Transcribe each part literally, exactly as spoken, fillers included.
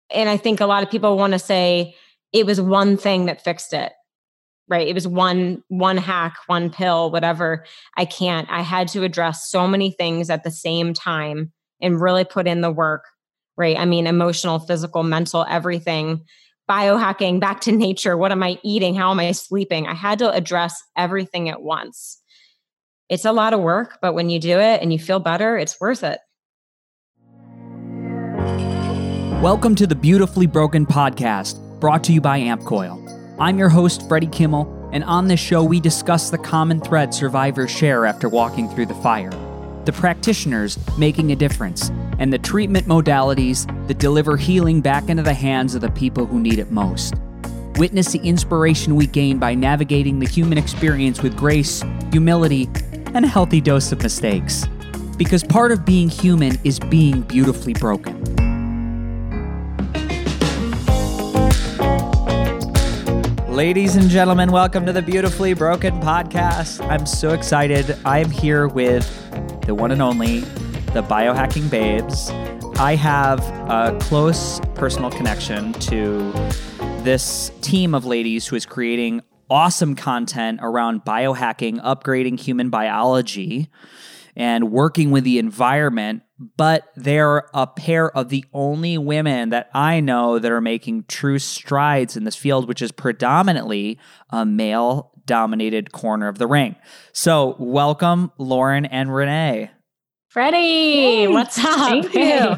And I think a lot of people want to say it was one thing that fixed it, right? It was one, one hack, one pill, whatever. I can't. I had to address so many things at the same time and really put in the work, right? I mean, emotional, physical, mental, everything, biohacking, back to nature. What am I eating? How am I sleeping? I had to address everything at once. It's a lot of work, but when you do it and you feel better, it's worth it. Welcome to the Beautifully Broken podcast, brought to you by Ampcoil. I'm your host, Freddie Kimmel, and on this show, we discuss the common thread survivors share after walking through the fire, the practitioners making a difference, and the treatment modalities that deliver healing back into the hands of the people who need it most. Witness the inspiration we gain by navigating the human experience with grace, humility, and a healthy dose of mistakes. Because part of being human is being beautifully broken. Ladies and gentlemen, welcome to the Beautifully Broken podcast. I'm so excited. I am here with the one and only, the Biohacking Babes. I have a close personal connection to this team of ladies who is creating awesome content around biohacking, upgrading human biology, and working with the environment, but they're a pair of the only women that I know that are making true strides in this field, which is predominantly a male-dominated corner of the ring. So welcome, Lauren and Renee. Freddie, hey, what's up? Thank you.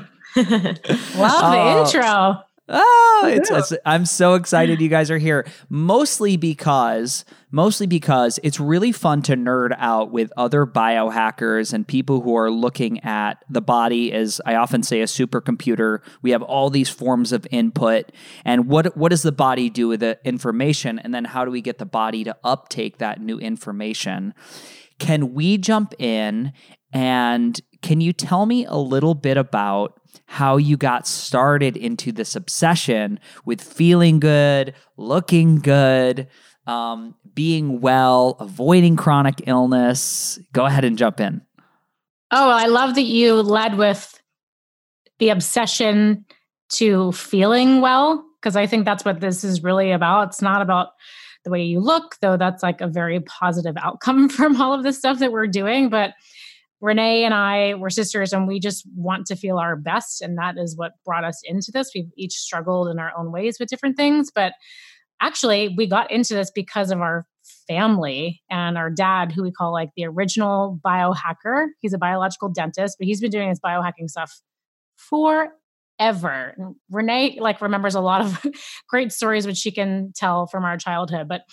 Love the uh, intro. Oh, it's, it's, I'm so excited you guys are here. Mostly because, mostly because it's really fun to nerd out with other biohackers and people who are looking at the body as, I often say, a supercomputer. We have all these forms of input, and what what does the body do with the information, and then how do we get the body to uptake that new information? Can we jump in, and can you tell me a little bit about how you got started into this obsession with feeling good, looking good, um, being well, avoiding chronic illness? Go ahead and jump in. Oh, I love that you led with the obsession to feeling well, because I think that's what this is really about. It's not about the way you look, though that's like a very positive outcome from all of this stuff that we're doing. But Renee and I were sisters, and we just want to feel our best. And that is what brought us into this. We've each struggled in our own ways with different things. But actually, we got into this because of our family and our dad, who we call like the original biohacker. He's a biological dentist, but he's been doing this biohacking stuff forever. And Renee like remembers a lot of great stories which she can tell from our childhood. But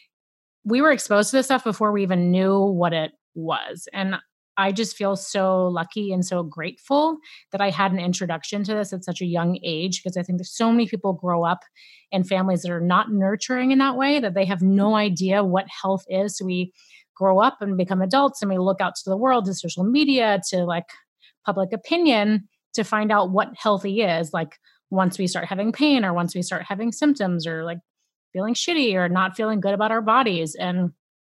we were exposed to this stuff before we even knew what it was. And I just feel so lucky and so grateful that I had an introduction to this at such a young age, because I think there's so many people grow up in families that are not nurturing in that way, that they have no idea what health is. So we grow up and become adults, and we look out to the world, to social media, to like public opinion, to find out what healthy is. Like once we start having pain, or once we start having symptoms, or like feeling shitty or not feeling good about our bodies. And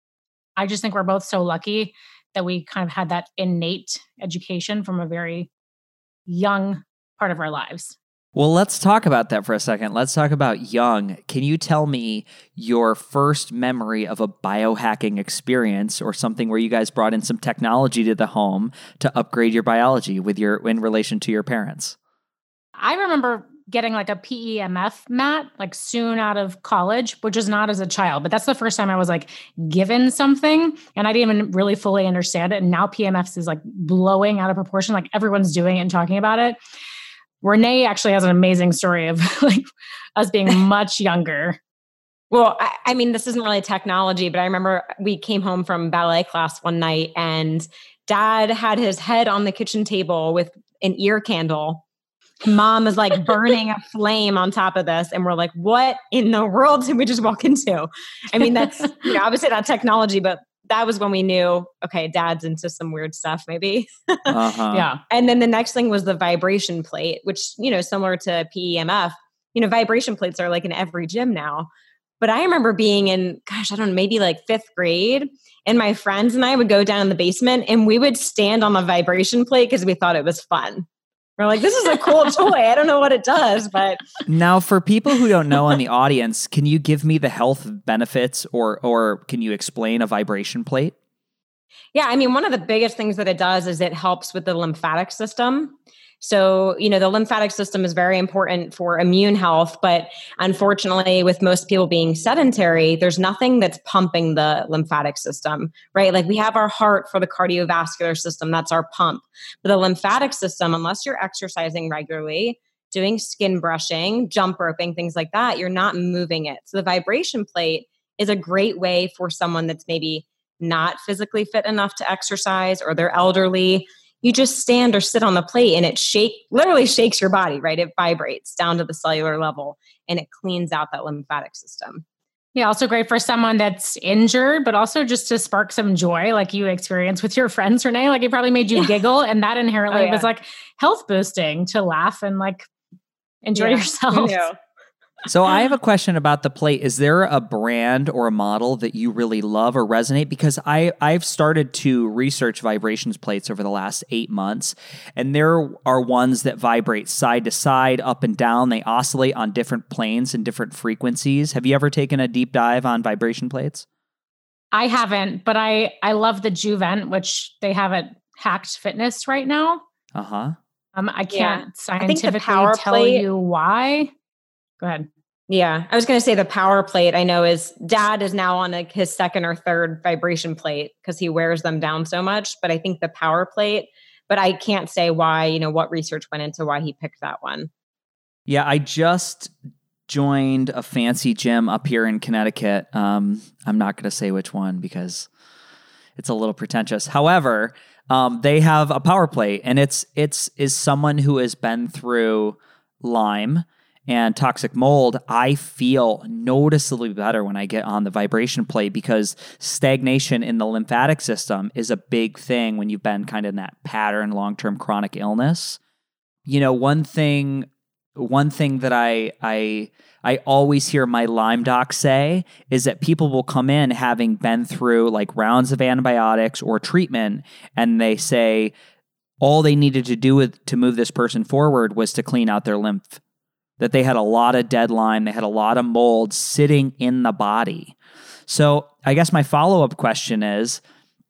I just think we're both so lucky that we kind of had that innate education from a very young part of our lives. Well, let's talk about that for a second. Let's talk about young. Can you tell me your first memory of a biohacking experience, or something where you guys brought in some technology to the home to upgrade your biology with your in relation to your parents? I remember getting like a P E M F mat, like soon out of college, which is not as a child, but that's the first time I was like given something, and I didn't even really fully understand it. And now P E M F is like blowing out of proportion. Like everyone's doing it and talking about it. Renee actually has an amazing story of like us being much younger. Well, I, I mean, this isn't really technology, but I remember we came home from ballet class one night, and Dad had his head on the kitchen table with an ear candle. Mom is like burning a flame on top of this. And we're like, what in the world did we just walk into? I mean, that's, you know, obviously not technology, but that was when we knew, okay, Dad's into some weird stuff, maybe. Uh-huh. Yeah. And then the next thing was the vibration plate, which, you know, similar to P E M F, you know, vibration plates are like in every gym now. But I remember being in, gosh, I don't know, maybe like fifth grade. And my friends and I would go down in the basement, and we would stand on the vibration plate because we thought it was fun. We're like, this is a cool toy. I don't know what it does, but now for people who don't know in the audience, can you give me the health benefits or or can you explain a vibration plate? Yeah, I mean, one of the biggest things that it does is it helps with the lymphatic system. So, you know, the lymphatic system is very important for immune health, but unfortunately, with most people being sedentary, there's nothing that's pumping the lymphatic system, right? Like we have our heart for the cardiovascular system, that's our pump. But the lymphatic system, unless you're exercising regularly, doing skin brushing, jump roping, things like that, you're not moving it. So the vibration plate is a great way for someone that's maybe not physically fit enough to exercise or they're elderly. You just stand or sit on the plate and it shake, literally shakes your body, right? It vibrates down to the cellular level and it cleans out that lymphatic system. Yeah, also great for someone that's injured, but also just to spark some joy like you experience with your friends, Renee. Like it probably made you yeah. giggle and that inherently oh, yeah. was like health boosting to laugh and like enjoy yeah. yourself. So I have a question about the plate. Is there a brand or a model that you really love or resonate? Because I, I've started to research vibrations plates over the last eight months, and there are ones that vibrate side to side, up and down. They oscillate on different planes and different frequencies. Have you ever taken a deep dive on vibration plates? I haven't, but I, I love the Juvent, which they have at Hacked Fitness right now. Uh-huh. Um, I can't yeah. scientifically I power tell plate, you why. Go ahead. Yeah. I was going to say the power plate I know is dad is now on like his second or third vibration plate because he wears them down so much. But I think the power plate, but I can't say why, you know, what research went into why he picked that one. Yeah. I just joined a fancy gym up here in Connecticut. Um, I'm not going to say which one because it's a little pretentious. However, um, they have a power plate and it's, it's, is someone who has been through Lyme and toxic mold. I feel noticeably better when I get on the vibration plate because stagnation in the lymphatic system is a big thing when you've been kind of in that pattern, long-term chronic illness. You know, one thing, one thing that I, I, I always hear my Lyme doc say is that people will come in having been through like rounds of antibiotics or treatment, and they say all they needed to do with, to move this person forward was to clean out their lymph. That they had a lot of dead Lyme, they had a lot of mold sitting in the body. So I guess my follow-up question is,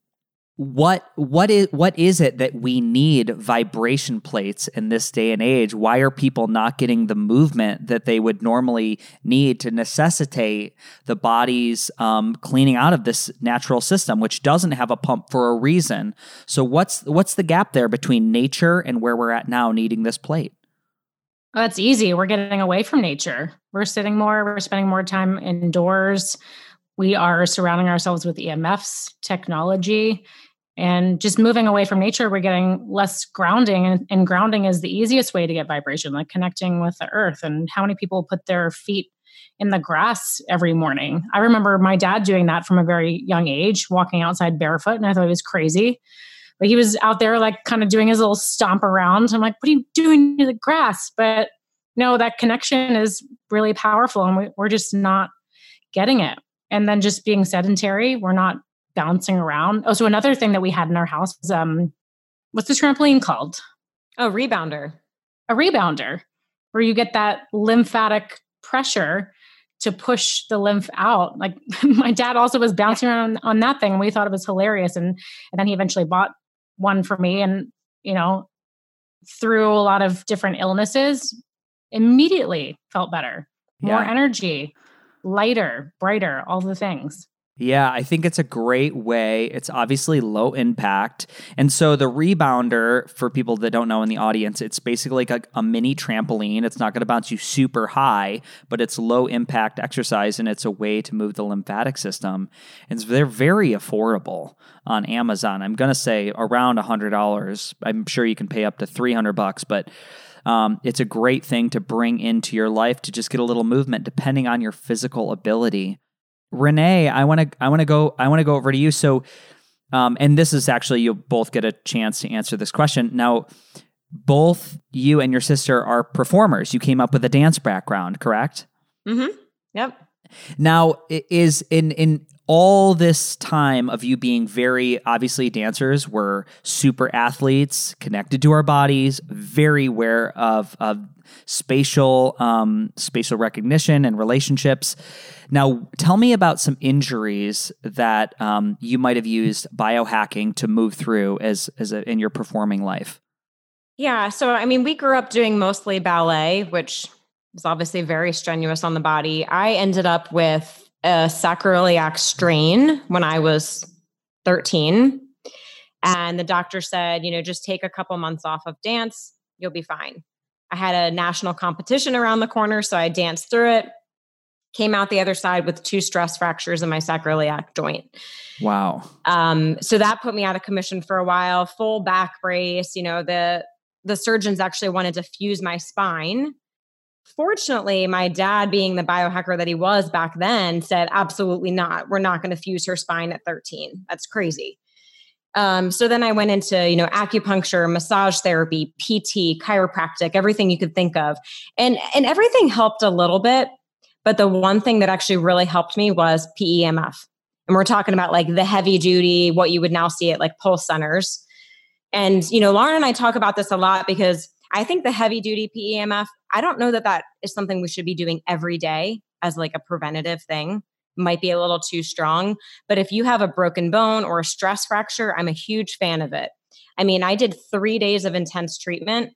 what what is what is it that we need vibration plates in this day and age? Why are people not getting the movement that they would normally need to necessitate the body's um, cleaning out of this natural system, which doesn't have a pump for a reason? So what's what's the gap there between nature and where we're at now needing this plate? Well, that's easy. We're getting away from nature. We're sitting more. We're spending more time indoors. We are surrounding ourselves with E M Fs, technology, and just moving away from nature. We're getting less grounding, and, and grounding is the easiest way to get vibration, like connecting with the earth. And how many people put their feet in the grass every morning? I remember my dad doing that from a very young age, walking outside barefoot, and I thought he was crazy. But he was out there like kind of doing his little stomp around. I'm like, what are you doing to the grass? But no, that connection is really powerful and we, we're just not getting it. And then just being sedentary, we're not bouncing around. Oh, so another thing that we had in our house was, um, what's the trampoline called? Oh, rebounder. A rebounder, where you get that lymphatic pressure to push the lymph out. Like my dad also was bouncing around on that thing and we thought it was hilarious. And, and then he eventually bought one for me and, you know, through a lot of different illnesses, immediately felt better, more yeah. energy, lighter, brighter, all the things. Yeah, I think it's a great way. It's obviously low impact. And so the rebounder, for people that don't know in the audience, it's basically like a, a mini trampoline. It's not going to bounce you super high, but it's low impact exercise and it's a way to move the lymphatic system. And they're very affordable on Amazon. I'm going to say around one hundred dollars. I'm sure you can pay up to three hundred bucks, but um, it's a great thing to bring into your life to just get a little movement depending on your physical ability. Renee, I want to I want to go I want to go over to you. So, um, and this is actually you'll both get a chance to answer this question. Now, both you and your sister are performers. You came up with a dance background, correct? Mm-hmm. Yep. Now, is in in all this time of you being very, obviously dancers were super athletes, connected to our bodies, very aware of, of spatial um, spatial recognition and relationships. Now, tell me about some injuries that um, you might have used biohacking to move through as as a, in your performing life. Yeah, so I mean, we grew up doing mostly ballet, which is obviously very strenuous on the body. I ended up with a sacroiliac strain when I was thirteen. And the doctor said, you know, just take a couple months off of dance, you'll be fine. I had a national competition around the corner, so I danced through it, came out the other side with two stress fractures in my sacroiliac joint. Wow. Um, so that put me out of commission for a while, full back brace. You know, the the surgeons actually wanted to fuse my spine. Fortunately, my dad, being the biohacker that he was back then, said, absolutely not. We're not going to fuse her spine at thirteen. That's crazy. Um, so then I went into, you know, acupuncture, massage therapy, P T, chiropractic, everything you could think of. And, and everything helped a little bit. But the one thing that actually really helped me was P E M F. And we're talking about like the heavy duty, what you would now see at like pulse centers. And, you know, Lauren and I talk about this a lot because I think the heavy duty P E M F, I don't know that that is something we should be doing every day as like a preventative thing. Might be a little too strong. But if you have a broken bone or a stress fracture, I'm a huge fan of it. I mean, I did three days of intense treatment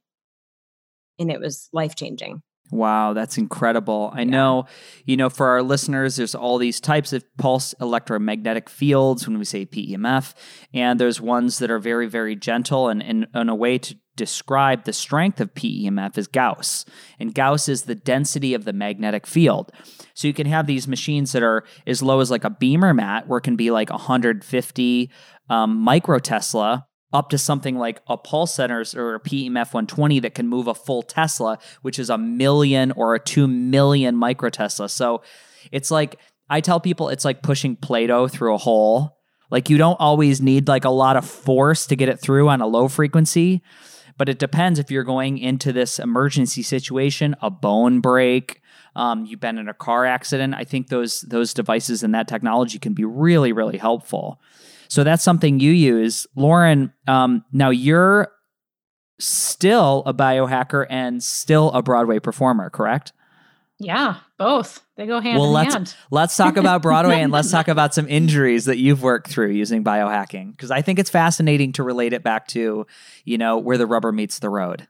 and it was life-changing. Wow, that's incredible. I Yeah. know, you know, for our listeners, there's all these types of pulse electromagnetic fields when we say P E M F, and there's ones that are very, very gentle. And, and, and a way to describe the strength of P E M F is Gauss. And Gauss is the density of the magnetic field. So you can have these machines that are as low as like a Beamer mat, where it can be like one hundred fifty um, microtesla, up to something like a pulse centers or a P E M F one twenty that can move a full Tesla, which is a million or a two million microtesla. So it's like, I tell people it's like pushing Play-Doh through a hole. Like you don't always need like a lot of force to get it through on a low frequency, but it depends if you're going into this emergency situation, a bone break, um, you've been in a car accident. I think those those devices and that technology can be really, really helpful. So that's something you use. Lauren, um, now you're still a biohacker and still a Broadway performer, correct? Yeah, both. They go hand well, in let's, hand. Let's talk about Broadway and let's talk about some injuries that you've worked through using biohacking, because I think it's fascinating to relate it back to, you know, where the rubber meets the road.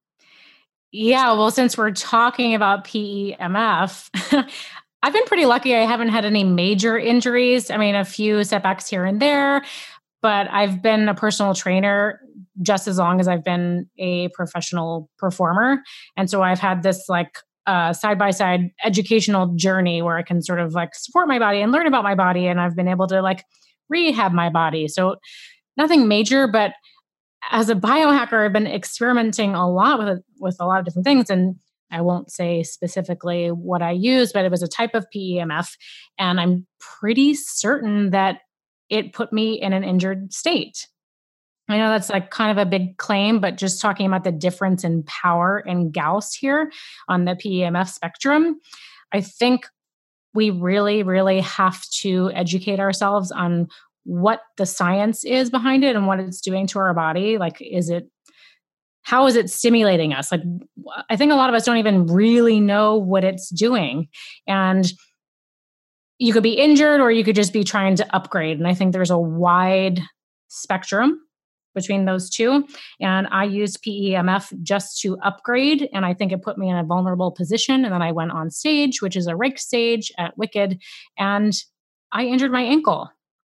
Yeah, well, since we're talking about P E M F, I've been pretty lucky. I haven't had any major injuries. I mean, a few setbacks here and there, but I've been a personal trainer just as long as I've been a professional performer. And so I've had this like uh, side-by-side educational journey where I can sort of like support my body and learn about my body. And I've been able to like rehab my body. So nothing major, but as a biohacker, I've been experimenting a lot with, with a lot of different things. And I won't say specifically what I used, but it was a type of P E M F. And I'm pretty certain that it put me in an injured state. I know that's like kind of a big claim, but just talking about the difference in power and Gauss here on the P E M F spectrum, I think we really, really have to educate ourselves on what the science is behind it and what it's doing to our body. Like, is it How is it stimulating us? Like, I think a lot of us don't even really know what it's doing. And you could be injured or you could just be trying to upgrade. And I think there's a wide spectrum between those two. And I used P E M F just to upgrade. And I think it put me in a vulnerable position. And then I went on stage, which is a rake stage at Wicked, and I injured my ankle.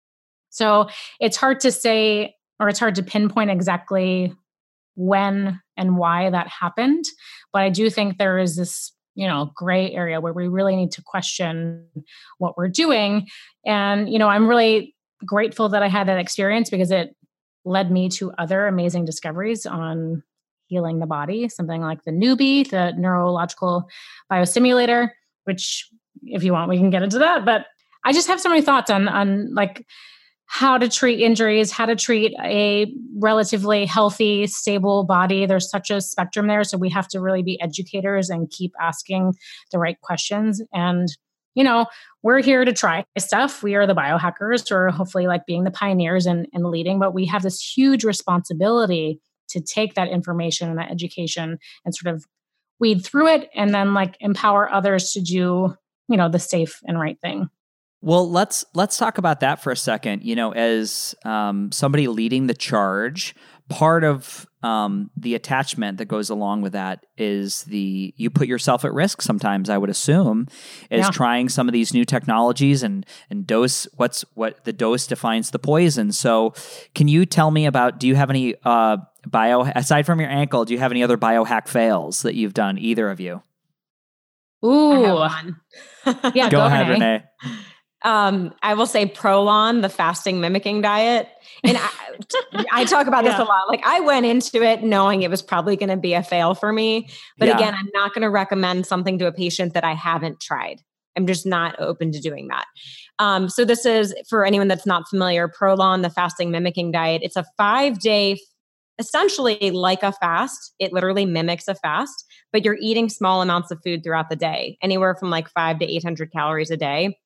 So it's hard to say, or it's hard to pinpoint exactly when and why that happened. But I do think there is this, you know, gray area where we really need to question what we're doing. And, you know, I'm really grateful that I had that experience because it led me to other amazing discoveries on healing the body, something like the Newbie, the neurological biostimulator, which if you want, we can get into that. But I just have so many thoughts on, on like, how to treat injuries, how to treat a relatively healthy, stable body. There's such a spectrum there. So we have to really be educators and keep asking the right questions. And you know, we're here to try stuff. We are the biohackers, or hopefully like being the pioneers and, and leading, but we have this huge responsibility to take that information and that education and sort of weed through it and then like empower others to do, you know, the safe and right thing. Well, let's let's talk about that for a second. You know, as um, somebody leading the charge, part of um, the attachment that goes along with that is the you put yourself at risk sometimes, I would assume, is yeah. trying some of these new technologies and and dose what's what the dose defines the poison. So can you tell me about, do you have any uh, bio, aside from your ankle, do you have any other biohack fails that you've done, either of you? Ooh. I have one. yeah, go, go ahead, Renee. Renee. Um, I will say Prolon, the fasting mimicking diet. And I, I talk about yeah. this a lot. Like I went into it knowing it was probably going to be a fail for me. But yeah. again, I'm not going to recommend something to a patient that I haven't tried. I'm just not open to doing that. Um, so this is, for anyone that's not familiar, Prolon, the fasting mimicking diet. It's a five day, essentially like a fast. It literally mimics a fast, but you're eating small amounts of food throughout the day, anywhere from like five to eight hundred calories a day.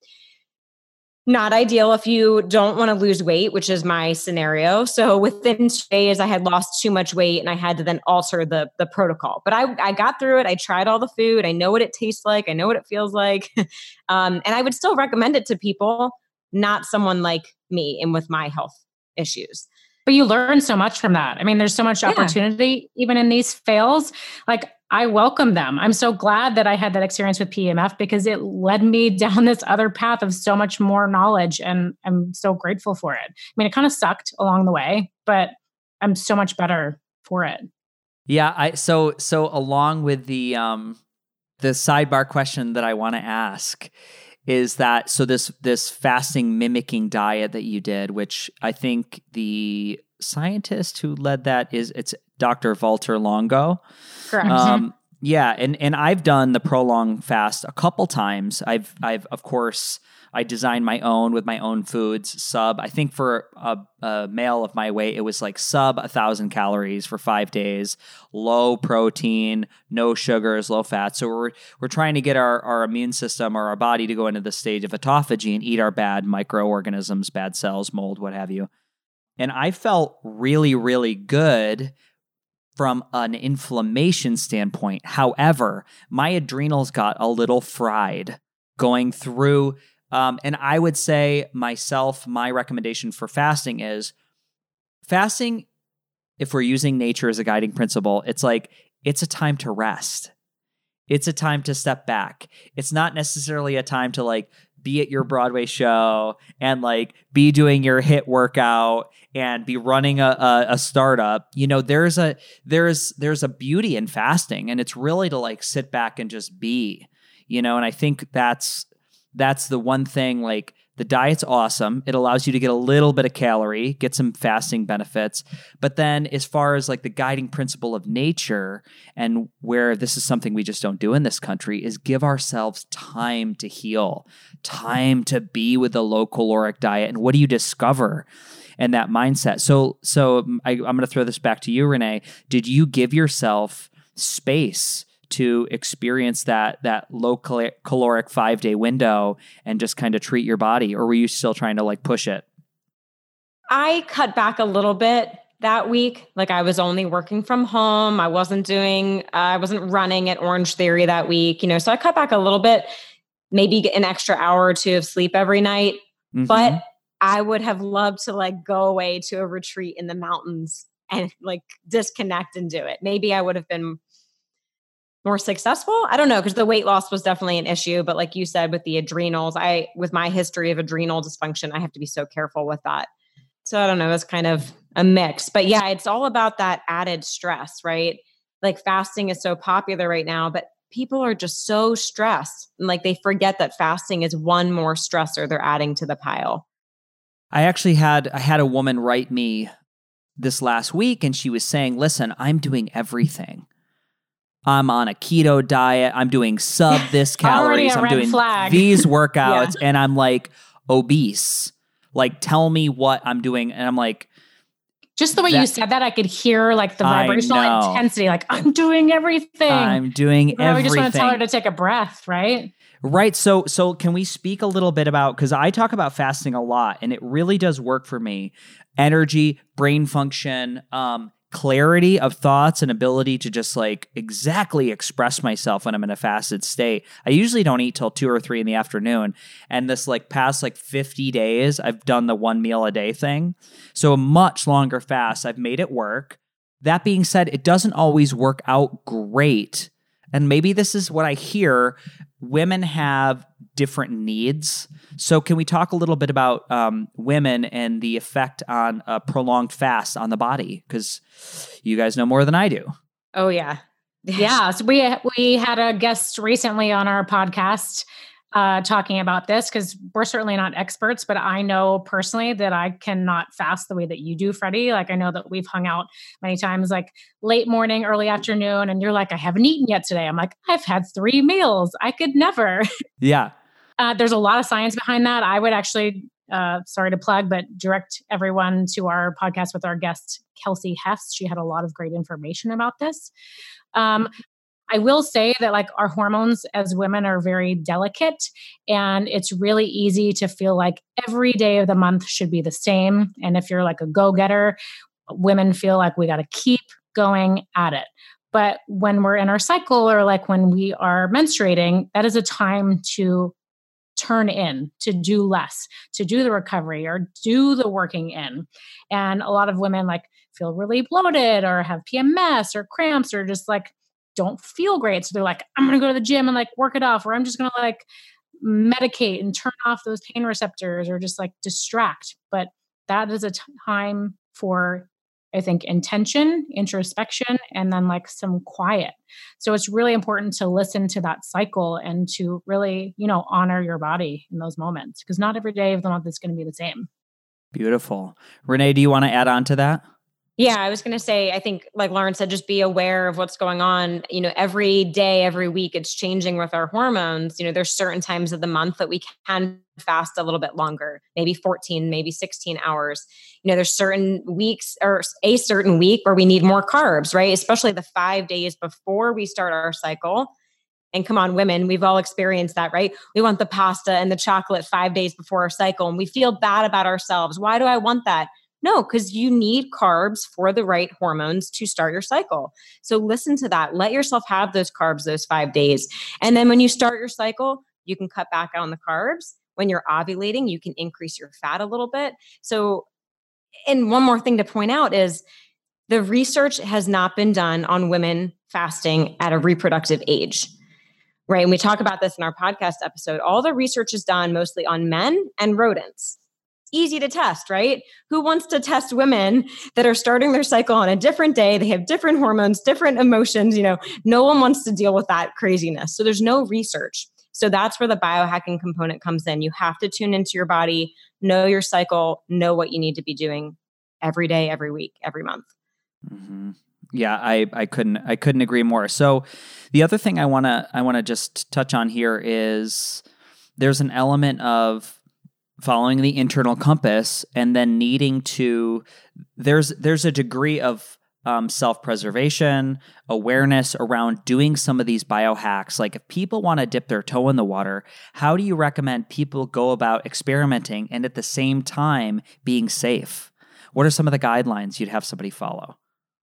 Not ideal if you don't want to lose weight, which is my scenario. So within two days, I had lost too much weight and I had to then alter the, the protocol. But I, I got through it. I tried all the food. I know what it tastes like. I know what it feels like. um, and I would still recommend it to people, not someone like me and with my health issues. But you learn so much from that. I mean, there's so much yeah. opportunity, even in these fails. Like, I welcome them. I'm so glad that I had that experience with P E M F because it led me down this other path of so much more knowledge, and I'm so grateful for it. I mean, it kind of sucked along the way, but I'm so much better for it. Yeah, I so so along with the um the sidebar question that I want to ask is that so this this fasting mimicking diet that you did, which I think the scientist who led that is it's Doctor Valter Longo. Correct. Um, yeah, and and I've done the Prolong fast a couple times. I've I've of course I designed my own with my own foods. Sub, I think for a, a male of my weight, it was like sub a thousand calories for five days. Low protein, no sugars, low fat. So we're we're trying to get our our immune system or our body to go into the stage of autophagy and eat our bad microorganisms, bad cells, mold, what have you. And I felt really, really good from an inflammation standpoint. However, my adrenals got a little fried going through. Um, and I would say myself, my recommendation for fasting is fasting, if we're using nature as a guiding principle, it's like, it's a time to rest. It's a time to step back. It's not necessarily a time to like be at your Broadway show and like be doing your HIIT workout and be running a, a, a startup. You know, there's a there's there's a beauty in fasting, and it's really to like sit back and just be, you know, and I think that's that's the one thing. Like, the diet's awesome. It allows you to get a little bit of calorie, get some fasting benefits. But then as far as like the guiding principle of nature, and where this is something we just don't do in this country, is give ourselves time to heal, time to be with a low caloric diet. And what do you discover in that mindset? So, so I, I'm going to throw this back to you, Renee. Did you give yourself space to experience that that low cal- caloric five day window and just kind of treat your body, or were you still trying to like push it? I cut back a little bit that week. Like, I was only working from home. I wasn't doing, uh, I wasn't running at Orange Theory that week, you know, so I cut back a little bit, maybe an extra hour or two of sleep every night. Mm-hmm. But I would have loved to like go away to a retreat in the mountains and like disconnect and do it. Maybe I would have been more successful. I don't know, because the weight loss was definitely an issue. But like you said, with the adrenals, I, with my history of adrenal dysfunction, I have to be so careful with that. So I don't know, it's kind of a mix. But yeah, it's all about that added stress, right? Like, fasting is so popular right now, but people are just so stressed. And like, they forget that fasting is one more stressor they're adding to the pile. I actually had, I had a woman write me this last week, and she was saying, listen, I'm doing everything. I'm on a keto diet. I'm doing sub this calories. I'm doing flag. these workouts, yeah. and I'm like obese. Like, tell me what I'm doing. And I'm like, Just the way that, you said that, I could hear like the vibrational intensity, like I'm doing everything. I'm doing but everything. We just want to tell her to take a breath, right? Right. So, so can we speak a little bit about, because I talk about fasting a lot and it really does work for me. Energy, brain function, um, clarity of thoughts and ability to just like exactly express myself when I'm in a fasted state. I usually don't eat till two or three in the afternoon. And this like past like fifty days, I've done the one meal a day thing. So a much longer fast, I've made it work. That being said, it doesn't always work out great. And maybe this is what I hear. Women have different needs. So can we talk a little bit about um, women and the effect on a prolonged fast on the body? Because you guys know more than I do. Oh, yeah. Yeah. So we, we had a guest recently on our podcast uh, talking about this, because we're certainly not experts, but I know personally that I cannot fast the way that you do, Freddie. Like I know that we've hung out many times, like late morning, early afternoon, and you're like, I haven't eaten yet today. I'm like, I've had three meals. I could never. Yeah. Uh, there's a lot of science behind that. I would actually, uh, sorry to plug, but direct everyone to our podcast with our guest, Kelsey Hefts. She had a lot of great information about this. Um, I will say that like our hormones as women are very delicate, and it's really easy to feel like every day of the month should be the same. And if you're like a go-getter, women feel like we got to keep going at it. But when we're in our cycle, or like when we are menstruating, that is a time to turn in, to do less, to do the recovery or do the working in. And a lot of women like feel really bloated or have P M S or cramps or just like don't feel great. So they're like, I'm going to go to the gym and like work it off, or I'm just going to like medicate and turn off those pain receptors or just like distract. But that is a time for, I think, intention, introspection, and then like some quiet. So it's really important to listen to that cycle and to really, you know, honor your body in those moments, because not every day of the month is going to be the same. Beautiful. Renee, do you want to add on to that? Yeah, I was going to say, I think like Lauren said, just be aware of what's going on. You know, every day, every week, it's changing with our hormones. You know, there's certain times of the month that we can fast a little bit longer, maybe fourteen, maybe sixteen hours. You know, there's certain weeks or a certain week where we need more carbs, right? Especially the five days before we start our cycle. And come on, women, we've all experienced that, right? We want the pasta and the chocolate five days before our cycle, and we feel bad about ourselves. Why do I want that? No, because you need carbs for the right hormones to start your cycle. So listen to that. Let yourself have those carbs those five days. And then when you start your cycle, you can cut back on the carbs. When you're ovulating, you can increase your fat a little bit. So, and one more thing to point out is the research has not been done on women fasting at a reproductive age. Right. And we talk about this in our podcast episode. All the research is done mostly on men and rodents. Easy to test, right? Who wants to test women that are starting their cycle on a different day? They have different hormones, different emotions. You know, no one wants to deal with that craziness. So there's no research. So that's where the biohacking component comes in. You have to tune into your body, know your cycle, know what you need to be doing every day, every week, every month. Mm-hmm. Yeah, I, I couldn't I couldn't agree more. So the other thing I wanna I wanna just touch on here is there's an element of following the internal compass and then needing to there's there's a degree of um, self-preservation, awareness around doing some of these biohacks. Like if people want to dip their toe in the water, how do you recommend people go about experimenting and at the same time being safe? What are some of the guidelines you'd have somebody follow?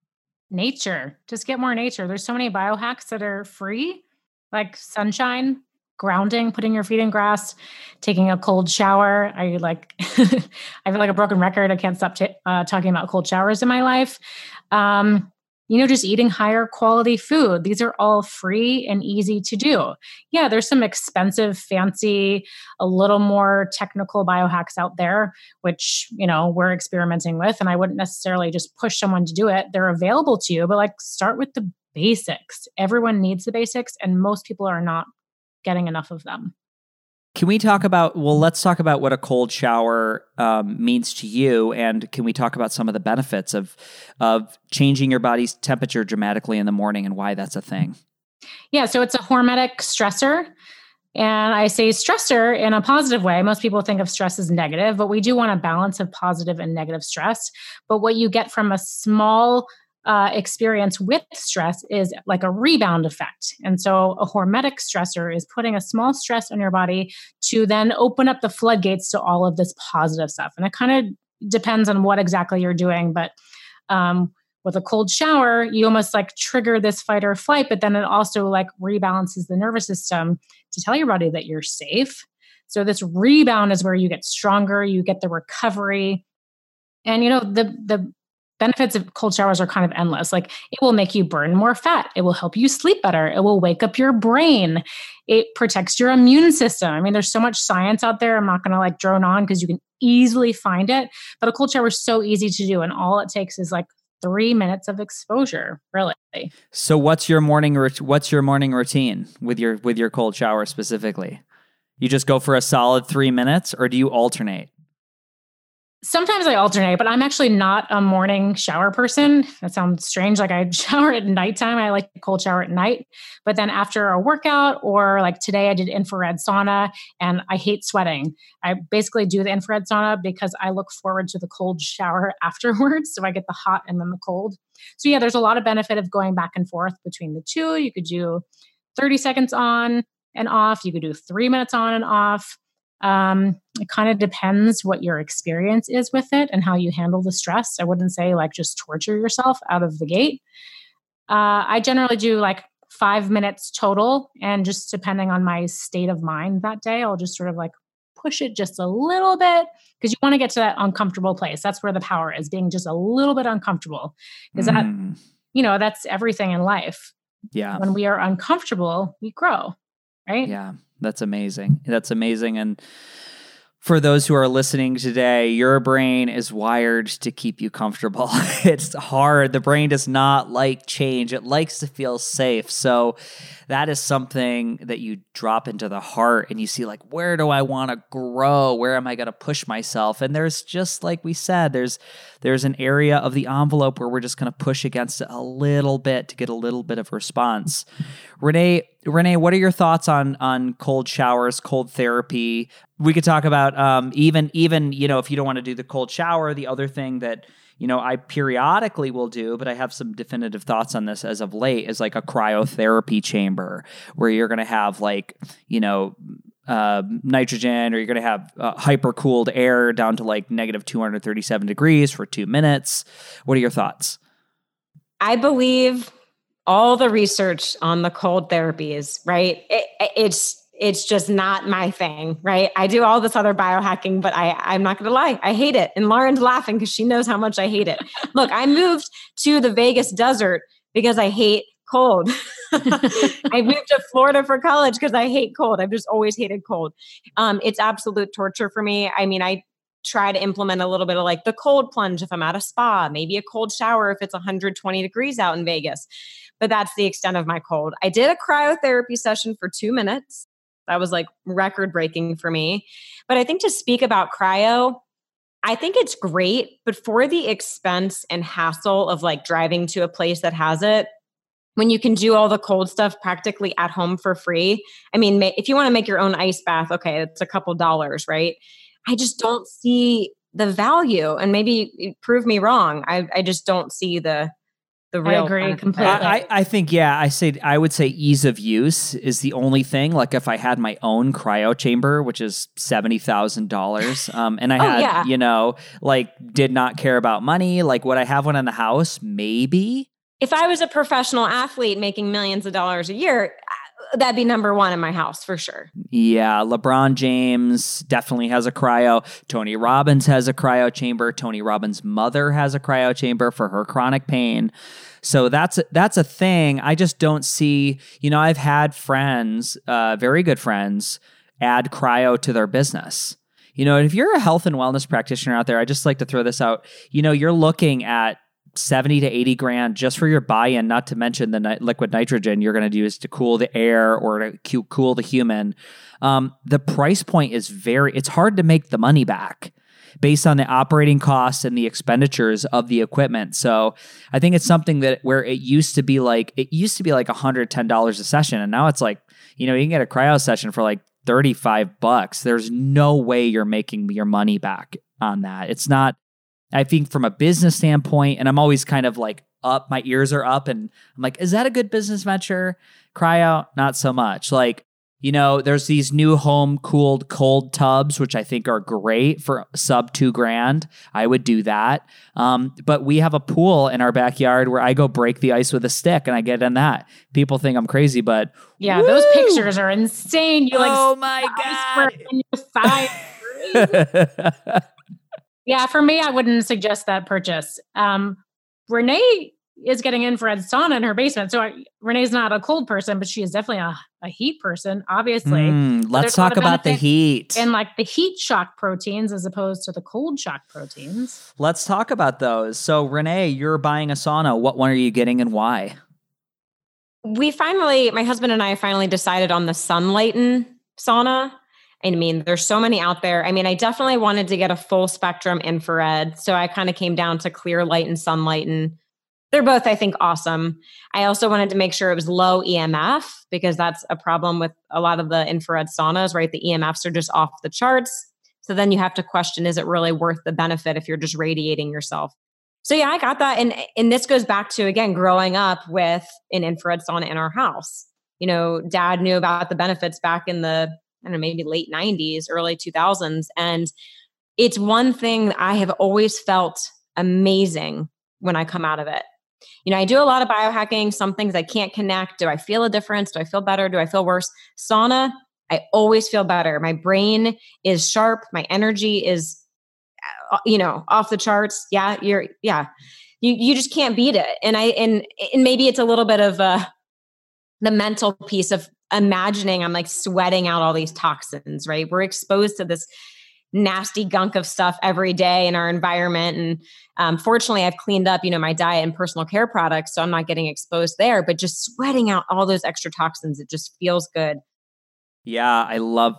Nature. Just get more nature. There's so many biohacks that are free, like sunshine, grounding, putting your feet in grass, taking a cold shower. I like, I feel like a broken record. I can't stop t- uh, talking about cold showers in my life. Um, you know, just eating higher quality food. These are all free and easy to do. Yeah, there's some expensive, fancy, a little more technical biohacks out there, which, you know, we're experimenting with. And I wouldn't necessarily just push someone to do it. They're available to you, but like start with the basics. Everyone needs the basics, and most people are not getting enough of them. Can we talk about, well, let's talk about what a cold shower um, means to you. And can we talk about some of the benefits of, of changing your body's temperature dramatically in the morning and why that's a thing? Yeah. So it's a hormetic stressor. And I say stressor in a positive way. Most people think of stress as negative, but we do want a balance of positive and negative stress. But what you get from a small uh, experience with stress is like a rebound effect. And so a hormetic stressor is putting a small stress on your body to then open up the floodgates to all of this positive stuff. And it kind of depends on what exactly you're doing. But um, with a cold shower, you almost like trigger this fight or flight, but then it also like rebalances the nervous system to tell your body that you're safe. So this rebound is where you get stronger, you get the recovery. And you know, the the benefits of cold showers are kind of endless. Like it will make you burn more fat. It will help you sleep better. It will wake up your brain. It protects your immune system. I mean, there's so much science out there. I'm not going to like drone on because you can easily find it, but a cold shower is so easy to do. And all it takes is like three minutes of exposure, really. So what's your morning, what's your morning routine with your, with your cold shower specifically? You just go for a solid three minutes or do you alternate? Sometimes I alternate, but I'm actually not a morning shower person. That sounds strange. Like I shower at nighttime. I like to cold shower at night. But then after a workout or like today I did infrared sauna and I hate sweating. I basically do the infrared sauna because I look forward to the cold shower afterwards. So I get the hot and then the cold. So yeah, there's a lot of benefit of going back and forth between the two. You could do thirty seconds on and off. You could do three minutes on and off. Um, it kind of depends what your experience is with it and how you handle the stress. I wouldn't say like just torture yourself out of the gate. Uh, I generally do like five minutes total. And just depending on my state of mind that day, I'll just sort of like push it just a little bit because you want to get to that uncomfortable place. That's where the power is, being just a little bit uncomfortable. Because mm. that, you know, that's everything in life. Yeah. When we are uncomfortable, we grow, right? Yeah. That's amazing. That's amazing. And for those who are listening today, your brain is wired to keep you comfortable. It's hard. The brain does not like change. It likes to feel safe. So that is something that you drop into the heart and you see like, where do I want to grow? Where am I going to push myself? And there's just like we said, there's there's an area of the envelope where we're just going to push against it a little bit to get a little bit of response. Renee, Renee, what are your thoughts on on cold showers, cold therapy? We could talk about um, even even you know if you don't want to do the cold shower, the other thing that you know I periodically will do, but I have some definitive thoughts on this as of late, is like a cryotherapy chamber where you're going to have like you know uh, nitrogen, or you're going to have uh, hypercooled air down to like negative two hundred thirty-seven degrees for two minutes. What are your thoughts? I believe all the research on the cold therapies, right? It, it's it's just not my thing, right? I do all this other biohacking, but I, I'm not going to lie. I hate it. And Lauren's laughing because she knows how much I hate it. Look, I moved to the Vegas desert because I hate cold. I moved to Florida for college because I hate cold. I've just always hated cold. Um, it's absolute torture for me. I mean, I try to implement a little bit of like the cold plunge if I'm at a spa, maybe a cold shower if it's one hundred twenty degrees out in Vegas. But that's the extent of my cold. I did a cryotherapy session for two minutes. That was like record breaking for me. But I think to speak about cryo, I think it's great, but for the expense and hassle of like driving to a place that has it, when you can do all the cold stuff practically at home for free. I mean, if you want to make your own ice bath, okay, it's a couple dollars, right? I just don't see the value. And maybe prove me wrong. I, I just don't see the The real I agree completely. I, I think, yeah, I say I would say ease of use is the only thing. Like if I had my own cryo chamber, which is seventy thousand dollars, um, and I oh, had, yeah. you know, like did not care about money, like would I have one in the house? Maybe. If I was a professional athlete making millions of dollars a year, that'd be number one in my house for sure. Yeah. LeBron James definitely has a cryo. Tony Robbins has a cryo chamber. Tony Robbins' mother has a cryo chamber for her chronic pain. So that's, that's a thing. I just don't see, you know, I've had friends, uh, very good friends, add cryo to their business. You know, if you're a health and wellness practitioner out there, I just like to throw this out. You know, you're looking at seventy to eighty grand just for your buy-in, not to mention the ni- liquid nitrogen you're going to use to cool the air or to cu- cool the human. Um, the price point is very, it's hard to make the money back based on the operating costs and the expenditures of the equipment. So I think it's something that where it used to be like, it used to be like one hundred ten dollars a session. And now it's like, you know, you can get a cryo session for like thirty-five bucks. There's no way you're making your money back on that. It's not, I think from a business standpoint, and I'm always kind of like up, my ears are up and I'm like, is that a good business venture? Cryo, not so much. Like, you know, there's these new home cooled cold tubs, which I think are great for sub two grand. I would do that. Um, but we have a pool in our backyard where I go break the ice with a stick and I get in that. People think I'm crazy, but yeah, woo! Those pictures are insane. You like, oh my God. In your thigh. Yeah, for me, I wouldn't suggest that purchase. Um, Renee is getting infrared sauna in her basement. So I, Renee's not a cold person, but she is definitely a, a heat person, obviously. Mm, let's talk about the heat. And like the heat shock proteins as opposed to the cold shock proteins. Let's talk about those. So Renee, you're buying a sauna. What one are you getting and why? We finally, my husband and I finally decided on the Sunlighten sauna. I mean, there's so many out there. I mean, I definitely wanted to get a full spectrum infrared. So I kind of came down to Clearlight and Sunlighten. They're both, I think, awesome. I also wanted to make sure it was low E M F because that's a problem with a lot of the infrared saunas, right? The E M Fs are just off the charts. So then you have to question, is it really worth the benefit if you're just radiating yourself? So yeah, I got that. And, and this goes back to, again, growing up with an infrared sauna in our house. You know, dad knew about the benefits back in the, I don't know, maybe late nineties, early two thousands. And it's one thing that I have always felt amazing when I come out of it. You know, I do a lot of biohacking, some things I can't connect. Do I feel a difference? Do I feel better? Do I feel worse? Sauna, I always feel better. My brain is sharp. My energy is, you know, off the charts. Yeah, you're, yeah, you you just can't beat it. And I, and, and maybe it's a little bit of uh, the mental piece of imagining I'm like sweating out all these toxins, right? We're exposed to this nasty gunk of stuff every day in our environment. And um, fortunately, I've cleaned up, you know, my diet and personal care products, so I'm not getting exposed there, but just sweating out all those extra toxins, it just feels good. Yeah, I love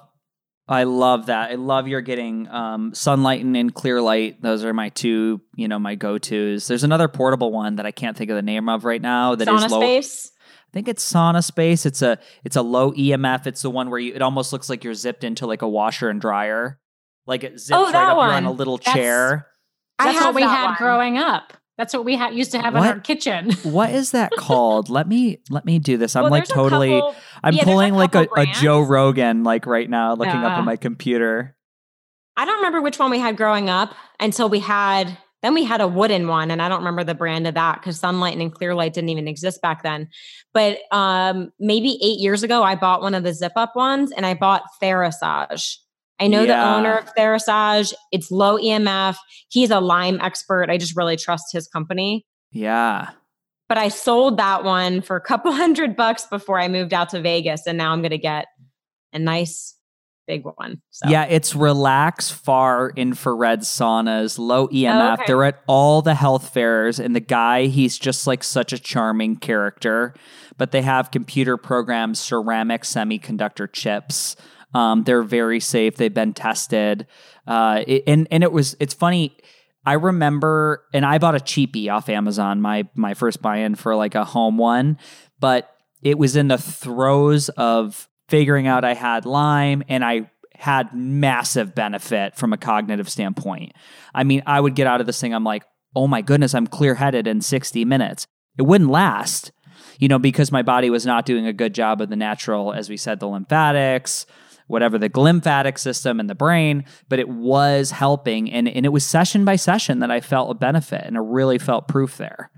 I love that. I love you're getting um, Sunlighten and Clearlight. Those are my two, you know, my go-tos. There's another portable one that I can't think of the name of right now that Sauna is low. Space. I think it's Sauna Space. It's a it's a low E M F. It's the one where you it almost looks like you're zipped into like a washer and dryer. Like it zips Oh, right that up one. you're on a little That's- chair. That's I have what we that had one. growing up. That's what we had used to have What? in our kitchen. What is that called? let me let me do this. I'm Well, like there's a totally couple- I'm yeah, there's a pulling like a, couple a brands. Joe Rogan like right now, looking up Yeah. on my computer. I don't remember which one we had growing up until we had, then we had a wooden one. And I don't remember the brand of that because Sunlighten and Clearlight didn't even exist back then. But um, maybe eight years ago, I bought one of the zip up ones and I bought Therasage. I know Yeah. the owner of Therasage. It's low E M F. He's a Lyme expert. I just really trust his company. Yeah. But I sold that one for a couple hundred bucks before I moved out to Vegas. And now I'm going to get a nice big one. So. Yeah, it's Relax Far Infrared Saunas, low E M F. Oh, okay. They're at all the health fairs, and the guy, he's just like such a charming character. But they have computer programmed ceramic semiconductor chips. Um, they're very safe. They've been tested. Uh, it, and and it was it's funny. I remember, and I bought a cheapie off Amazon, my my first buy-in for like a home one, but it was in the throes of figuring out I had Lyme, and I had massive benefit from a cognitive standpoint. I mean, I would get out of this thing, I'm like, oh my goodness, I'm clear-headed in sixty minutes. It wouldn't last, you know, because my body was not doing a good job of the natural, as we said, the lymphatics, whatever, the glymphatic system in the brain, but it was helping. And, and it was session by session that I felt a benefit, and I really felt proof there.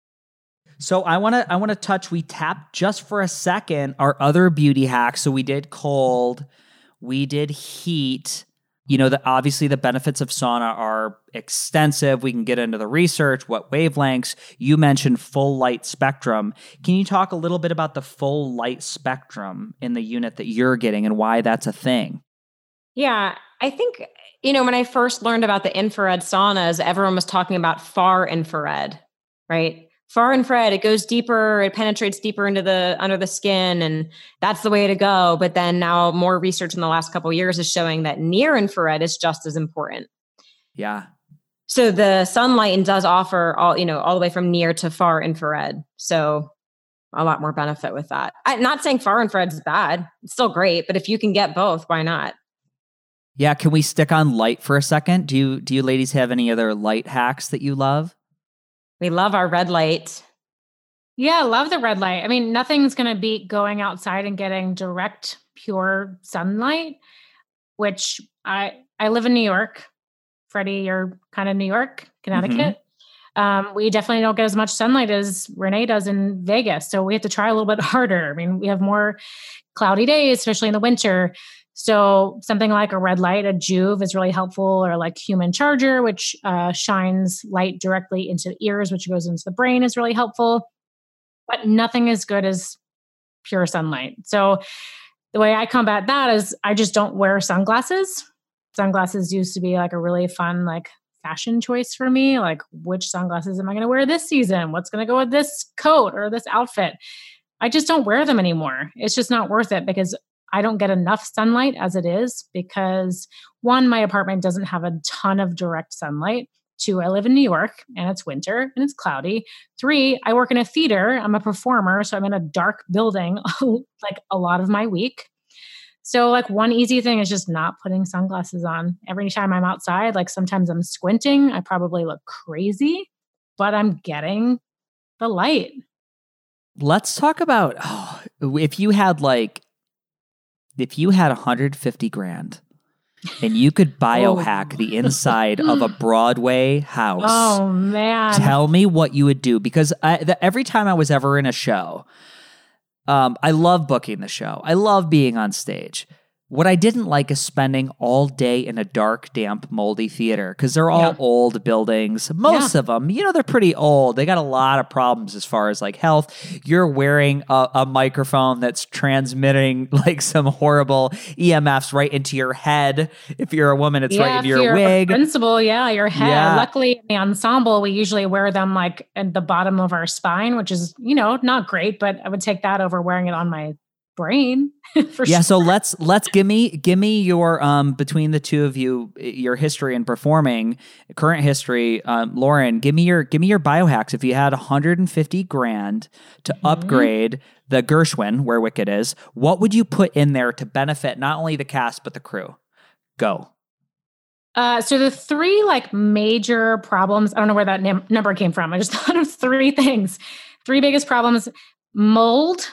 So I want to I want to touch, we tapped just for a second our other beauty hacks. So we did cold, we did heat. You know, the, obviously the benefits of sauna are extensive. We can get into the research, what wavelengths. You mentioned full light spectrum. Can you talk a little bit about the full light spectrum in the unit that you're getting and why that's a thing? Yeah, I think, you know, when I first learned about the infrared saunas, everyone was talking about far infrared, right? Far infrared, it goes deeper, it penetrates deeper into the under the skin, and that's the way to go. But then now more research in the last couple of years is showing that near infrared is just as important. Yeah. So the Sunlighten does offer all, you know, all the way from near to far infrared. So a lot more benefit with that. I'm not saying far infrared is bad. It's still great, but if you can get both, why not? Yeah. Can we stick on light for a second? Do you, do you ladies have any other light hacks that you love? We love our red light. Yeah, I love the red light. I mean, nothing's going to beat going outside and getting direct, pure sunlight, which I I live in New York. Freddie, you're kind of New York, Connecticut. Mm-hmm. Um, we definitely don't get as much sunlight as Renee does in Vegas. So we have to try a little bit harder. I mean, we have more cloudy days, especially in the winter. So something like a red light, a Joovv is really helpful, or like Human Charger, which uh, shines light directly into the ears, which goes into the brain, is really helpful. But nothing as good as pure sunlight. So the way I combat that is I just don't wear sunglasses. Sunglasses used to be like a really fun, like fashion choice for me. Like, which sunglasses am I going to wear this season? What's going to go with this coat or this outfit? I just don't wear them anymore. It's just not worth it because I don't get enough sunlight as it is because one, my apartment doesn't have a ton of direct sunlight. Two, I live in New York and it's winter and it's cloudy. Three, I work in a theater. I'm a performer. So I'm in a dark building like a lot of my week. So like one easy thing is just not putting sunglasses on. Every time I'm outside, like sometimes I'm squinting. I probably look crazy, but I'm getting the light. Let's talk about oh, if you had like, if you had one hundred fifty grand and you could biohack oh. the inside of a Broadway house. Oh, man. Tell me what you would do. Because I, the, every time I was ever in a show, um, I love booking the show. I love being on stage. What I didn't like is spending all day in a dark, damp, moldy theater because they're all yeah. old buildings. Most yeah. of them, you know, they're pretty old. They got a lot of problems as far as like health. You're wearing a, a microphone that's transmitting like some horrible E M Fs right into your head. If you're a woman, it's yeah, right into your you're wig. Principal, yeah, your head. Yeah. Luckily, in the ensemble, we usually wear them like at the bottom of our spine, which is, you know, not great, but I would take that over wearing it on my brain. For yeah. sure. So let's, let's give me, give me your, um, between the two of you, your history in performing, current history. Um, Lauren, give me your, give me your biohacks. If you had one hundred fifty grand to mm-hmm. upgrade the Gershwin where Wicked is, what would you put in there to benefit not only the cast, but the crew? Go. Uh, so the three like major problems, I don't know where that num- number came from. I just thought of three things, three biggest problems: mold,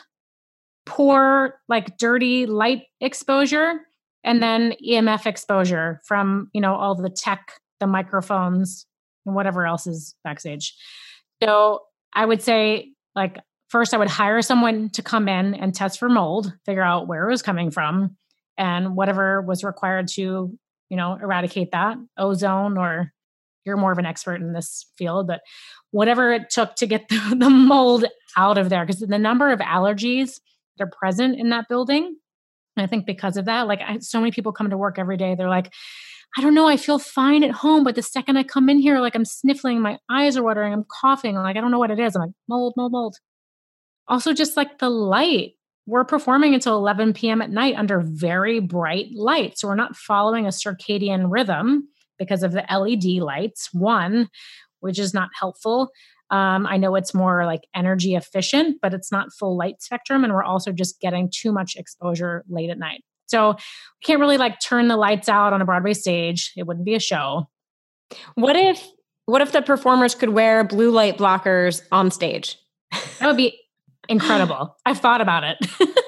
poor, like dirty light exposure, and then E M F exposure from, you know, all the tech, the microphones, and whatever else is backstage. So I would say, like, first I would hire someone to come in and test for mold, figure out where it was coming from, and whatever was required to, you know, eradicate that, ozone, or you're more of an expert in this field, but whatever it took to get the, the mold out of there. Because the number of allergies are present in that building. And I think because of that, like I, so many people come to work every day. They're like, I don't know, I feel fine at home, but the second I come in here, like I'm sniffling, my eyes are watering, I'm coughing. Like, I don't know what it is. I'm like, mold, mold, mold. Also just like the light, we're performing until eleven p.m. at night under very bright light. So we're not following a circadian rhythm because of the L E D lights, one, which is not helpful. Um, I know it's more like energy efficient, but it's not full light spectrum. And we're also just getting too much exposure late at night. So we can't really like turn the lights out on a Broadway stage. It wouldn't be a show. What if, what if the performers could wear blue light blockers on stage? That would be incredible. I've thought about it.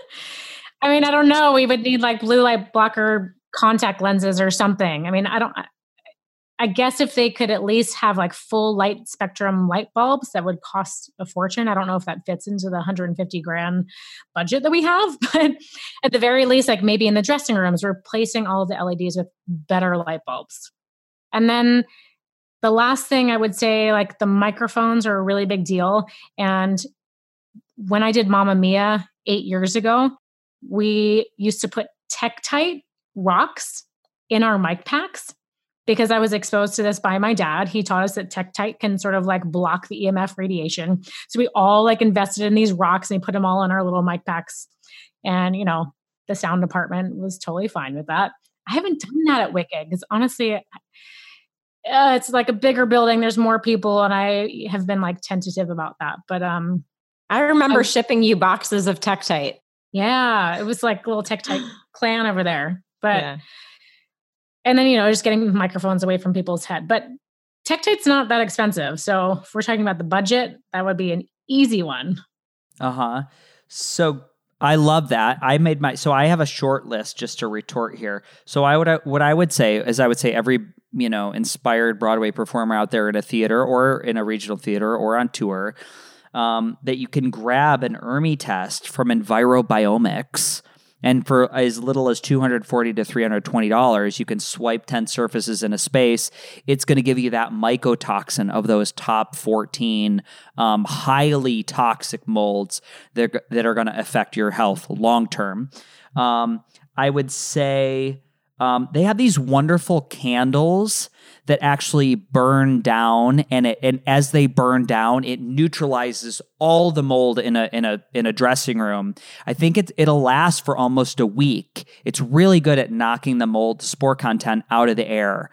I mean, I don't know. We would need like blue light blocker contact lenses or something. I mean, I don't, I guess if they could at least have like full light spectrum light bulbs, that would cost a fortune. I don't know if that fits into the one hundred fifty grand budget that we have, but at the very least, like maybe in the dressing rooms, replacing all of the L E Ds with better light bulbs. And then the last thing I would say, like the microphones are a really big deal. And when I did Mamma Mia eight years ago, we used to put Tektite rocks in our mic packs. Because I was exposed to this by my dad. He taught us that Tektite can sort of like block the E M F radiation. So we all like invested in these rocks and we put them all in our little mic packs. And, you know, the sound department was totally fine with that. I haven't done that at Wicked because honestly, uh, it's like a bigger building. There's more people and I have been like tentative about that. But um, I remember I, shipping you boxes of Tektite. Yeah, it was like a little Tektite clan over there. But yeah. And then, you know, just getting microphones away from people's head. But Tektite's not that expensive. So if we're talking about the budget, that would be an easy one. Uh-huh. So I love that. I made my, so I have a short list just to retort here. So I would, what I would say is I would say every, you know, inspired Broadway performer out there in a theater or in a regional theater or on tour, um, that you can grab an E R M I test from Envirobiomics. And for as little as two hundred forty dollars to three hundred twenty dollars, you can swipe ten surfaces in a space. It's going to give you that mycotoxin of those top fourteen um, highly toxic molds that, that are going to affect your health long term. Um, I would say um, they have these wonderful candles that actually burn down, and it, and as they burn down, it neutralizes all the mold in a in a in a dressing room. I think it it'll last for almost a week. It's really good at knocking the mold spore content out of the air.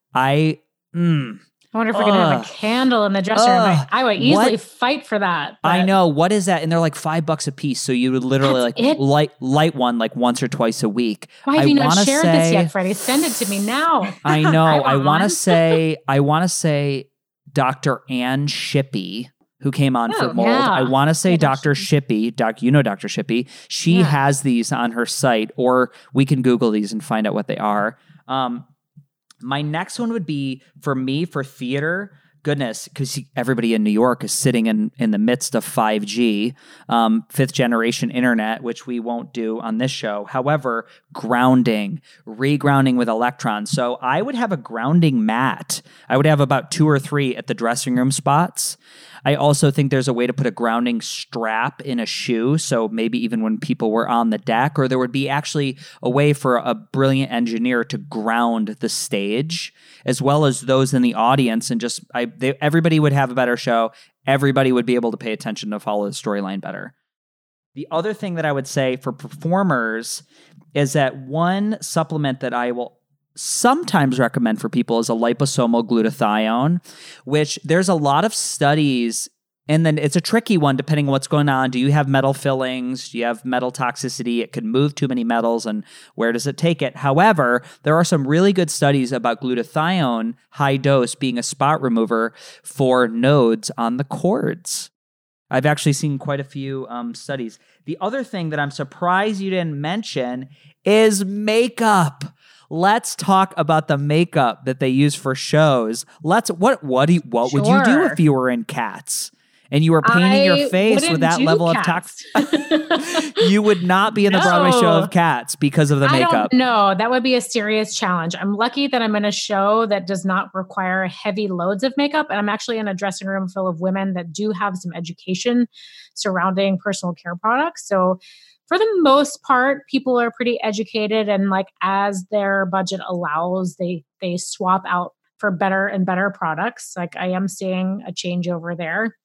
I mm, I wonder if we're going to have a candle in the dressing room. I, I would easily what? fight for that. I know. What is that? And they're like five bucks a piece. So you would literally like it? light light one like once or twice a week. Why have I you not wanna shared say, this yet, Freddie? Send it to me now. I know. I I, want want to one. say, I want to say Doctor Ann Shippey, who came on Oh, for mold. yeah. I want to say Yeah, Doctor Shippey, Doc, you know Doctor Shippey. She Yeah. has these on her site, or we can Google these and find out what they are. Um, my next one would be for me for theater. Goodness, because everybody in New York is sitting in, in the midst of five G, um, fifth generation internet, which we won't do on this show. However, grounding, regrounding with electrons. So I would have a grounding mat. I would have about two or three at the dressing room spots. I also think there's a way to put a grounding strap in a shoe. So maybe even when people were on the deck, or there would be actually a way for a brilliant engineer to ground the stage as well as those in the audience. And just I, they, everybody would have a better show. Everybody would be able to pay attention to follow the storyline better. The other thing that I would say for performers is that one supplement that I will sometimes recommend for people is a liposomal glutathione, which there's a lot of studies, and then it's a tricky one depending on what's going on. Do you have metal fillings? Do you have metal toxicity? It could move too many metals, and where does it take it? However, there are some really good studies about glutathione high dose being a spot remover for nodes on the cords. I've actually seen quite a few um, studies. The other thing that I'm surprised you didn't mention is makeup. Let's talk about the makeup that they use for shows. Let's what what do you, what sure. would you do if you were in Cats and you were painting I your face with that level Cats. of tox? You would not be in the no. Broadway show of Cats because of the makeup. No, that would be a serious challenge. I'm lucky that I'm in a show that does not require heavy loads of makeup, and I'm actually in a dressing room full of women that do have some education surrounding personal care products. So for the most part, people are pretty educated, and like as their budget allows, they they swap out for better and better products. Like I am seeing a changeover there.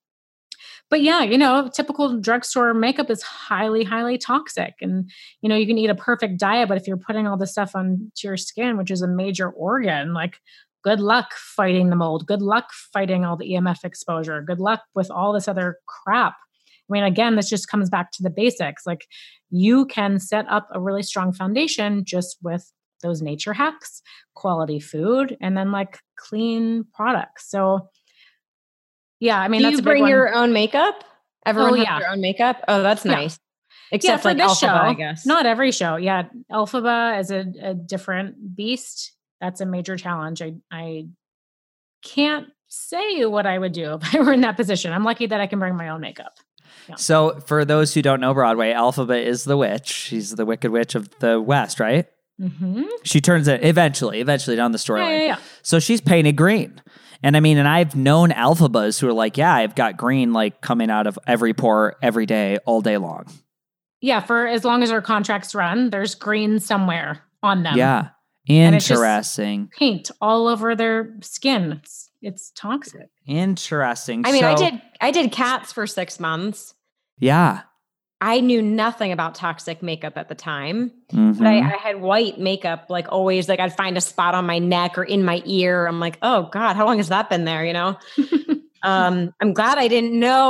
But yeah, you know, typical drugstore makeup is highly, highly toxic. And, you know, you can eat a perfect diet, but if you're putting all this stuff onto your skin, which is a major organ, like good luck fighting the mold. Good luck fighting all the E M F exposure. Good luck with all this other crap. I mean, again, this just comes back to the basics. Like you can set up a really strong foundation just with those nature hacks, quality food, and then like clean products. So yeah, I mean, do that's you a big bring one. your own makeup? Everyone Oh, has yeah. their own makeup? Oh, that's Yeah. nice. Yeah, Except for like this Elphaba, show, I guess. not every show. Yeah, Elphaba is a, a different beast. That's a major challenge. I I can't say what I would do if I were in that position. I'm lucky that I can bring my own makeup. Yeah. So for those who don't know Broadway, Elphaba is the witch. She's the Wicked Witch of the West, right? Mm-hmm. She turns it eventually, eventually down the storyline. Yeah, yeah, yeah. So she's painted green. And I mean, and I've known Elphabas who are like, yeah, I've got green like coming out of every pore every day, all day long. Yeah, for as long as our contracts run, there's green somewhere on them. Yeah. And it's just Interesting. paint all over their skin. It's it's toxic. Interesting. I mean, I So- did I did Cats for six months. Yeah. I knew nothing about toxic makeup at the time, Mhm. but I, I had white makeup, like always, like I'd find a spot on my neck or in my ear. I'm like, oh God, how long has that been there? You know, um, I'm glad I didn't know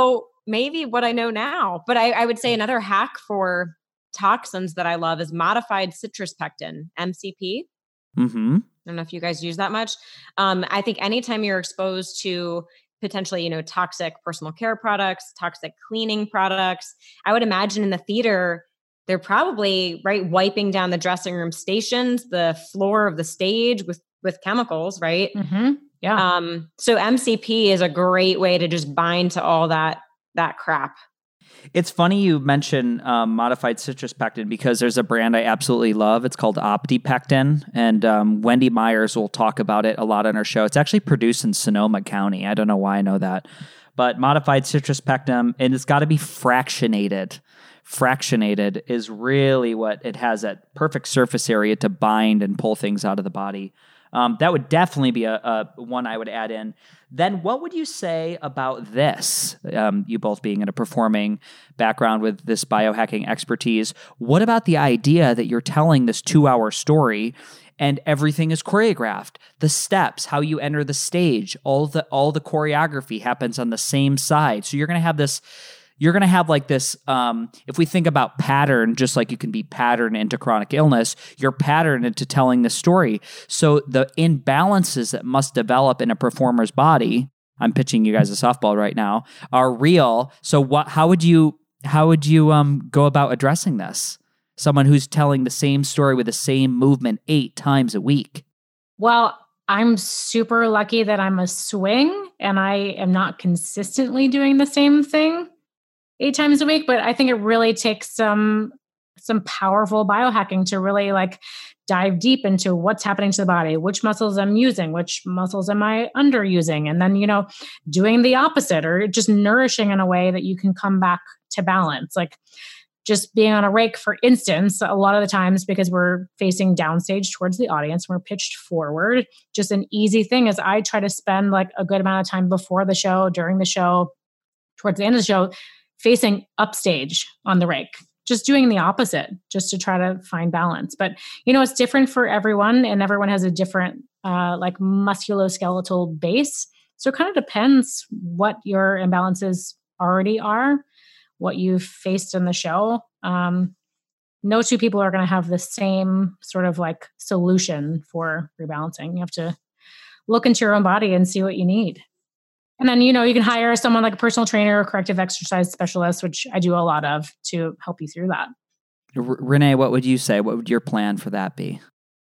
maybe what I know now. But I, I would say another hack for toxins that I love is modified citrus pectin, M C P. Mm-hmm. I don't know if you guys use that much. Um, I think anytime you're exposed to potentially, you know, toxic personal care products, toxic cleaning products, I would imagine in the theater, they're probably right wiping down the dressing room stations, the floor of the stage with with chemicals, right? Mm-hmm. Yeah. Um, so M C P is a great way to just bind to all that that crap. It's funny you mention um, modified citrus pectin because there's a brand I absolutely love. It's called OptiPectin, and um, Wendy Myers will talk about it a lot on her show. It's actually produced in Sonoma County. I don't know why I know that, but modified citrus pectin, and it's got to be fractionated. Fractionated is really what it has, that perfect surface area to bind and pull things out of the body. Um, that would definitely be a, a one I would add in. Then what would you say about this? Um, you both being in a performing background with this biohacking expertise. What about the idea that you're telling this two-hour story and everything is choreographed? The steps, how you enter the stage, all the all the choreography happens on the same side. So you're going to have this You're going to have like this, um, if we think about pattern, just like you can be patterned into chronic illness, you're patterned into telling the story. So the imbalances that must develop in a performer's body, I'm pitching you guys a softball right now, are real. So what? How would you how would you um, go about addressing this? Someone who's telling the same story with the same movement eight times a week. Well, I'm super lucky that I'm a swing and I am not consistently doing the same thing eight times a week, but I think it really takes some some powerful biohacking to really like dive deep into what's happening to the body, which muscles I'm using, which muscles am I underusing, and then, you know, doing the opposite or just nourishing in a way that you can come back to balance. Like just being on a rake, for instance, a lot of the times because we're facing downstage towards the audience, we're pitched forward. Just an easy thing is I try to spend like a good amount of time before the show, during the show, towards the end of the show, facing upstage on the rake, just doing the opposite, just to try to find balance. But, you know, it's different for everyone and everyone has a different uh, like musculoskeletal base. So it kind of depends what your imbalances already are, what you've faced in the show. Um, no two people are going to have the same sort of like solution for rebalancing. You have to look into your own body and see what you need. And then, you know, you can hire someone like a personal trainer or corrective exercise specialist, which I do a lot of, to help you through that. R- Renee, what would you say? What would your plan for that be?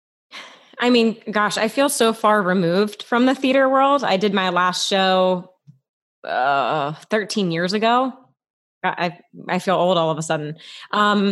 I mean, gosh, I feel so far removed from the theater world. I did my last show uh, thirteen years ago. I I feel old all of a sudden. Um,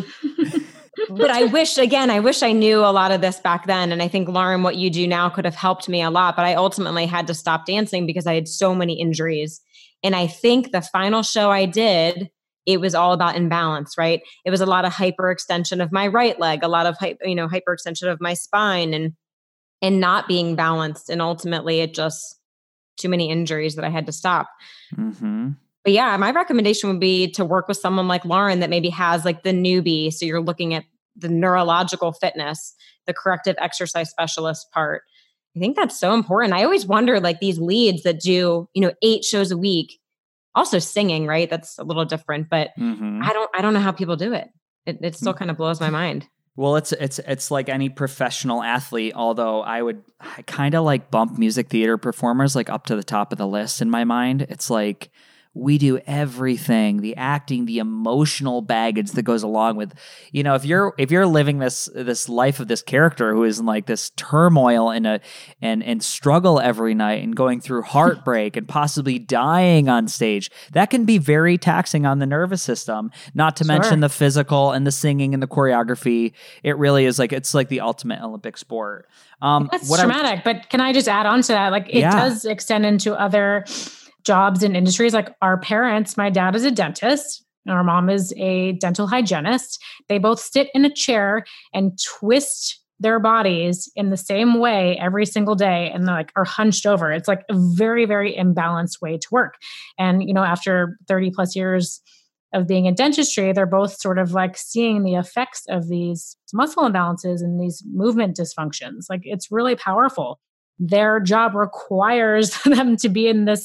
but I wish, again, I wish I knew a lot of this back then. And I think, Lauren, what you do now could have helped me a lot. But I ultimately had to stop dancing because I had so many injuries. And I think the final show I did, it was all about imbalance, right? It was a lot of hyperextension of my right leg, a lot of, you know, hyperextension of my spine and, and not being balanced. And ultimately it just too many injuries that I had to stop. Mm-hmm. But yeah, my recommendation would be to work with someone like Lauren that maybe has like the newbie. So you're looking at the neurological fitness, the corrective exercise specialist part. I think that's so important. I always wonder, like these leads that do, you know, eight shows a week, also singing, right? That's a little different, but Mm-hmm. I don't, I don't know how people do it. It, it still kind of blows my mind. Well, it's it's it's like any professional athlete, although I would I kind of like bump music theater performers like up to the top of the list in my mind. It's like we do everything, the acting, the emotional baggage that goes along with, you know, if you're if you're living this this life of this character who is in like this turmoil and a and and struggle every night and going through heartbreak and possibly dying on stage, that can be very taxing on the nervous system. Not to Sure. mention the physical and the singing and the choreography. It really is like it's like the ultimate Olympic sport. Um, That's what I'm- traumatic, but can I just add on to that? Like it Yeah. does extend into other jobs and industries. Like our parents, my dad is a dentist and our mom is a dental hygienist. They both sit in a chair and twist their bodies in the same way every single day and like are hunched over. It's like a very, very imbalanced way to work. And, you know, after thirty plus years of being in dentistry, they're both sort of like seeing the effects of these muscle imbalances and these movement dysfunctions. Like it's really powerful. Their job requires them to be in this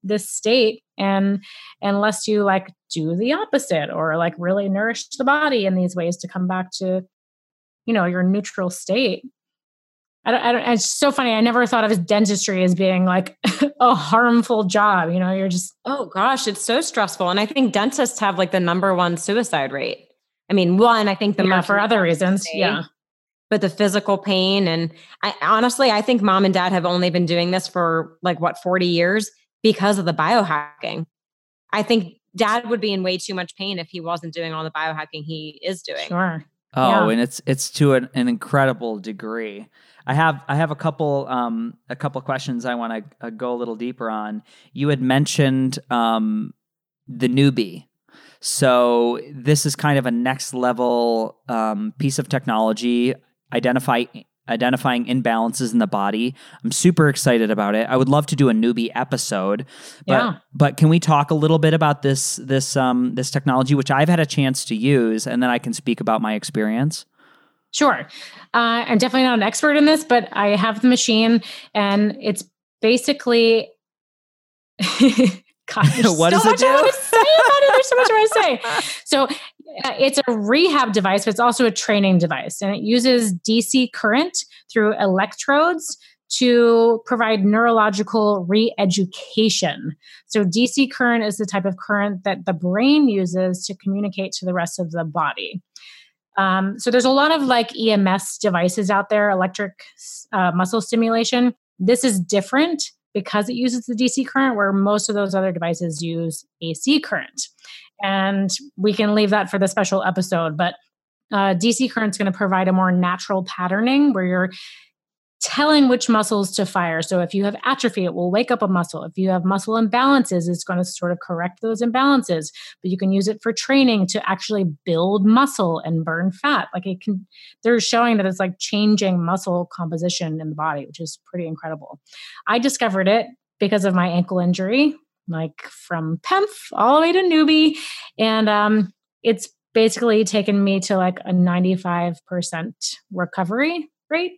this state, and unless you like do the opposite or like really nourish the body in these ways to come back to, you know, your neutral state. I don't, I don't, it's so funny. I never thought of dentistry as being like a harmful job. You know, you're just, oh gosh, it's so stressful. And I think dentists have like the number one suicide rate. I mean, one, I think the yeah, for other reasons. Yeah. But the physical pain. And I honestly, I think mom and dad have only been doing this for like what, forty years because of the biohacking. I think dad would be in way too much pain if he wasn't doing all the biohacking he is doing. Sure. Oh, yeah. and it's it's to an, an incredible degree. I have I have a couple um a couple questions I want to uh, go a little deeper on. You had mentioned um the Newbie. So this is kind of a next level um, piece of technology, identify identifying imbalances in the body. I'm super excited about it. I would love to do a Newbie episode, but Yeah. but can we talk a little bit about this this um this technology, which I've had a chance to use, and then I can speak about my experience? Sure. Uh, I'm definitely not an expert in this, but I have the machine, and it's basically. God, there's What so does it much do? I want to say about it. There's so much I want to say. So uh, it's a rehab device, but it's also a training device, and it uses D C current through electrodes to provide neurological re-education. So D C current is the type of current that the brain uses to communicate to the rest of the body. Um, so there's a lot of like E M S devices out there, electric uh, muscle stimulation. This is different because it uses the D C current, where most of those other devices use A C current. And we can leave that for the special episode, but uh, D C current is going to provide a more natural patterning where you're telling which muscles to fire. So if you have atrophy, it will wake up a muscle. If you have muscle imbalances, it's going to sort of correct those imbalances. But you can use it for training to actually build muscle and burn fat. Like it can, they're showing that it's like changing muscle composition in the body, which is pretty incredible. I discovered it because of my ankle injury, like from P E M F all the way to Newbie. And um, it's basically taken me to like a ninety-five percent recovery rate.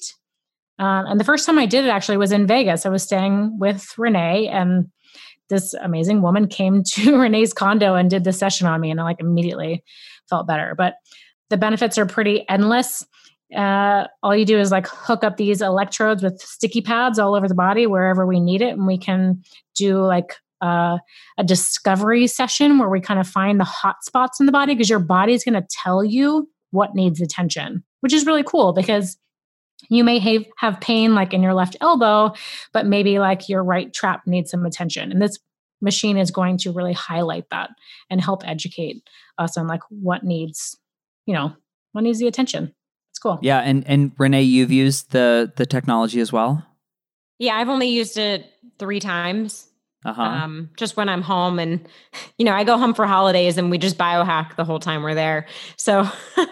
Um, and the first time I did it actually was in Vegas. I was staying with Renee, and this amazing woman came to Renee's condo and did the session on me, and I like immediately felt better. But the benefits are pretty endless. Uh, all you do is like hook up these electrodes with sticky pads all over the body wherever we need it, and we can do like uh, a discovery session where we kind of find the hot spots in the body, because your body's going to tell you what needs attention, which is really cool because you may have, have pain like in your left elbow, but maybe like your right trap needs some attention. And this machine is going to really highlight that and help educate us on like what needs, you know, what needs the attention. It's cool. Yeah, and and Renee, you've used the the technology as well? Yeah, I've only used it three times. Uh-huh. Um, just when I'm home, and you know, I go home for holidays and we just biohack the whole time we're there. So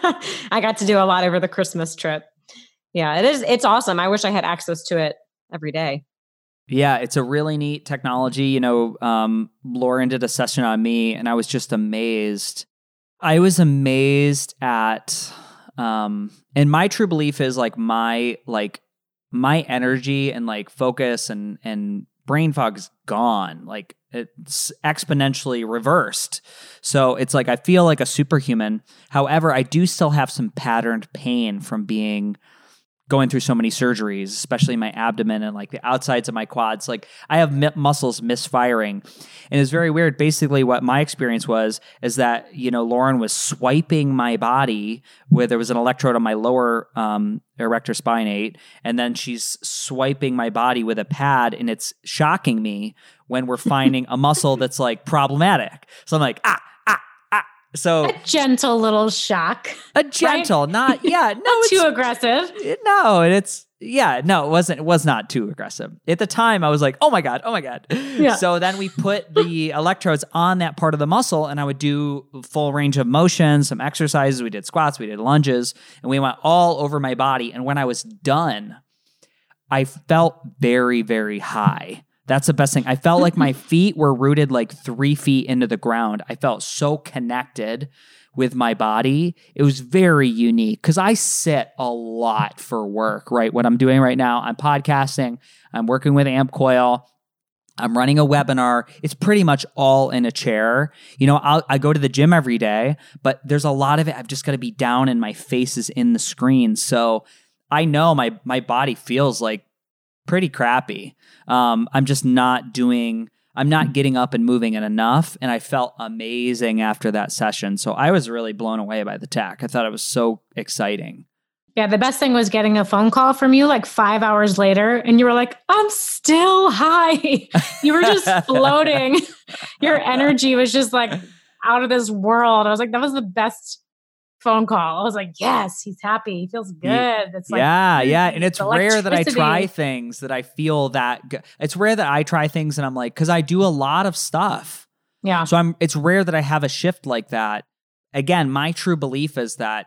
I got to do a lot over the Christmas trip. Yeah, it is. It's awesome. I wish I had access to it every day. Yeah, it's a really neat technology. You know, um, Lauren did a session on me, and I was just amazed. I was amazed at, um, and my true belief is like my like my energy and like focus and and brain fog's gone. Like it's exponentially reversed. So it's like I feel like a superhuman. However, I do still have some patterned pain from being going through so many surgeries, especially my abdomen and like the outsides of my quads. Like I have mi- muscles misfiring, and it's very weird. Basically what my experience was is that, you know, Lauren was swiping my body where there was an electrode on my lower um, erector spinate. And then she's swiping my body with a pad, and it's shocking me when we're finding a muscle that's like problematic. So I'm like, ah, So a gentle little shock. A gentle, right? not yeah, no, not too aggressive. No, and it's yeah, no, it wasn't. It was not too aggressive at the time. I was like, oh my god, oh my god. Yeah. So then we put the electrodes on that part of the muscle, and I would do full range of motion, some exercises. We did squats, we did lunges, and we went all over my body. And when I was done, I felt very, very high. That's the best thing. I felt like my feet were rooted like three feet into the ground. I felt so connected with my body. It was very unique because I sit a lot for work, right? What I'm doing right now, I'm podcasting, I'm working with AmpCoil. I'm running a webinar. It's pretty much all in a chair. You know, I'll, I go to the gym every day, but there's a lot of it. I've just got to be down and my face is in the screen. So I know my, my body feels like pretty crappy. Um, I'm just not doing, I'm not getting up and moving it enough. And I felt amazing after that session. So I was really blown away by the tech. I thought it was so exciting. Yeah, the best thing was getting a phone call from you like five hours later, and you were like, I'm still high. You were just floating. Your energy was just like out of this world. I was like, that was the best phone call. I was like, yes, he's happy. He feels good. It's like, yeah, yeah. And it's rare that I try electricity. things that I feel that g- it's rare that I try things and I'm like, because I do a lot of stuff. Yeah. So I'm. It's rare that I have a shift like that. Again, my true belief is that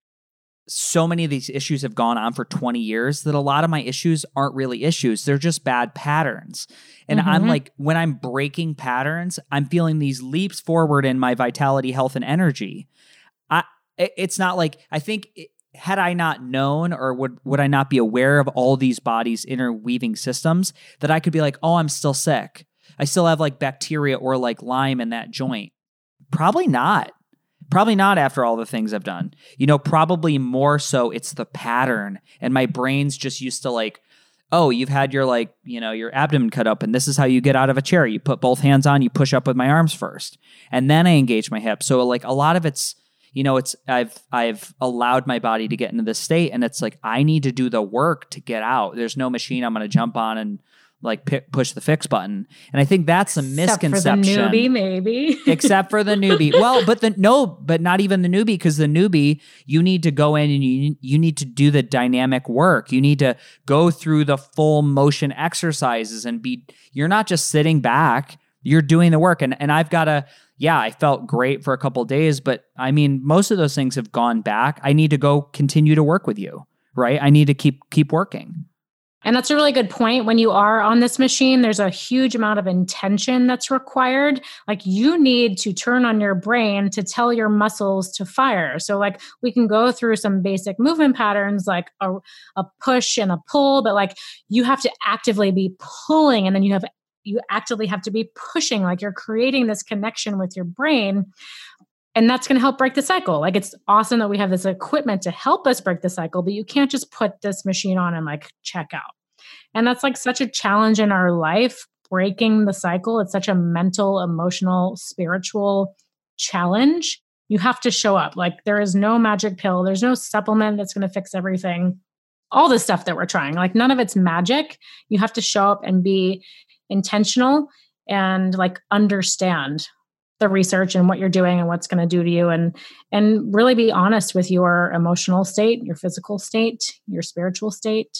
so many of these issues have gone on for twenty years that a lot of my issues aren't really issues. They're just bad patterns. And Mm-hmm. I'm like, when I'm breaking patterns, I'm feeling these leaps forward in my vitality, health, and energy. I, it- it's not like, I think it, had I not known or would, would I not be aware of all these bodies interweaving systems that I could be like, oh, I'm still sick. I still have like bacteria or like Lyme in that joint. Probably not. Probably not after all the things I've done. You know, probably more so it's the pattern. And my brain's just used to like, oh, you've had your like, you know, your abdomen cut up and this is how you get out of a chair. You put both hands on, you push up with my arms first. And then I engage my hips. So like a lot of it's, you know, it's I've I've allowed my body to get into this state and it's like I need to do the work to get out. There's no machine I'm going to jump on and like pick, push the fix button. And I think that's a misconception. Except for the newbie, maybe. Except for the newbie. Well, but the no, but not even the newbie, because the newbie, you need to go in and you you need to do the dynamic work. You need to go through the full motion exercises and be, you're not just sitting back, you're doing the work. And and I've got to, yeah, I felt great for a couple of days, but I mean, most of those things have gone back. I need to go continue to work with you, right? I need to keep keep working. And that's a really good point. When you are on this machine, there's a huge amount of intention that's required. Like you need to turn on your brain to tell your muscles to fire. So like we can go through some basic movement patterns, like a, a push and a pull, but like you have to actively be pulling and then you have you actively have to be pushing, like you're creating this connection with your brain. And that's going to help break the cycle. Like it's awesome that we have this equipment to help us break the cycle, but you can't just put this machine on and like check out. And that's like such a challenge in our life, breaking the cycle. It's such a mental, emotional, spiritual challenge. You have to show up. Like there is no magic pill. There's no supplement that's going to fix everything. All the stuff that we're trying, like none of it's magic. You have to show up and be intentional and like understand the research and what you're doing and what's going to do to you, and and really be honest with your emotional state, your physical state, your spiritual state.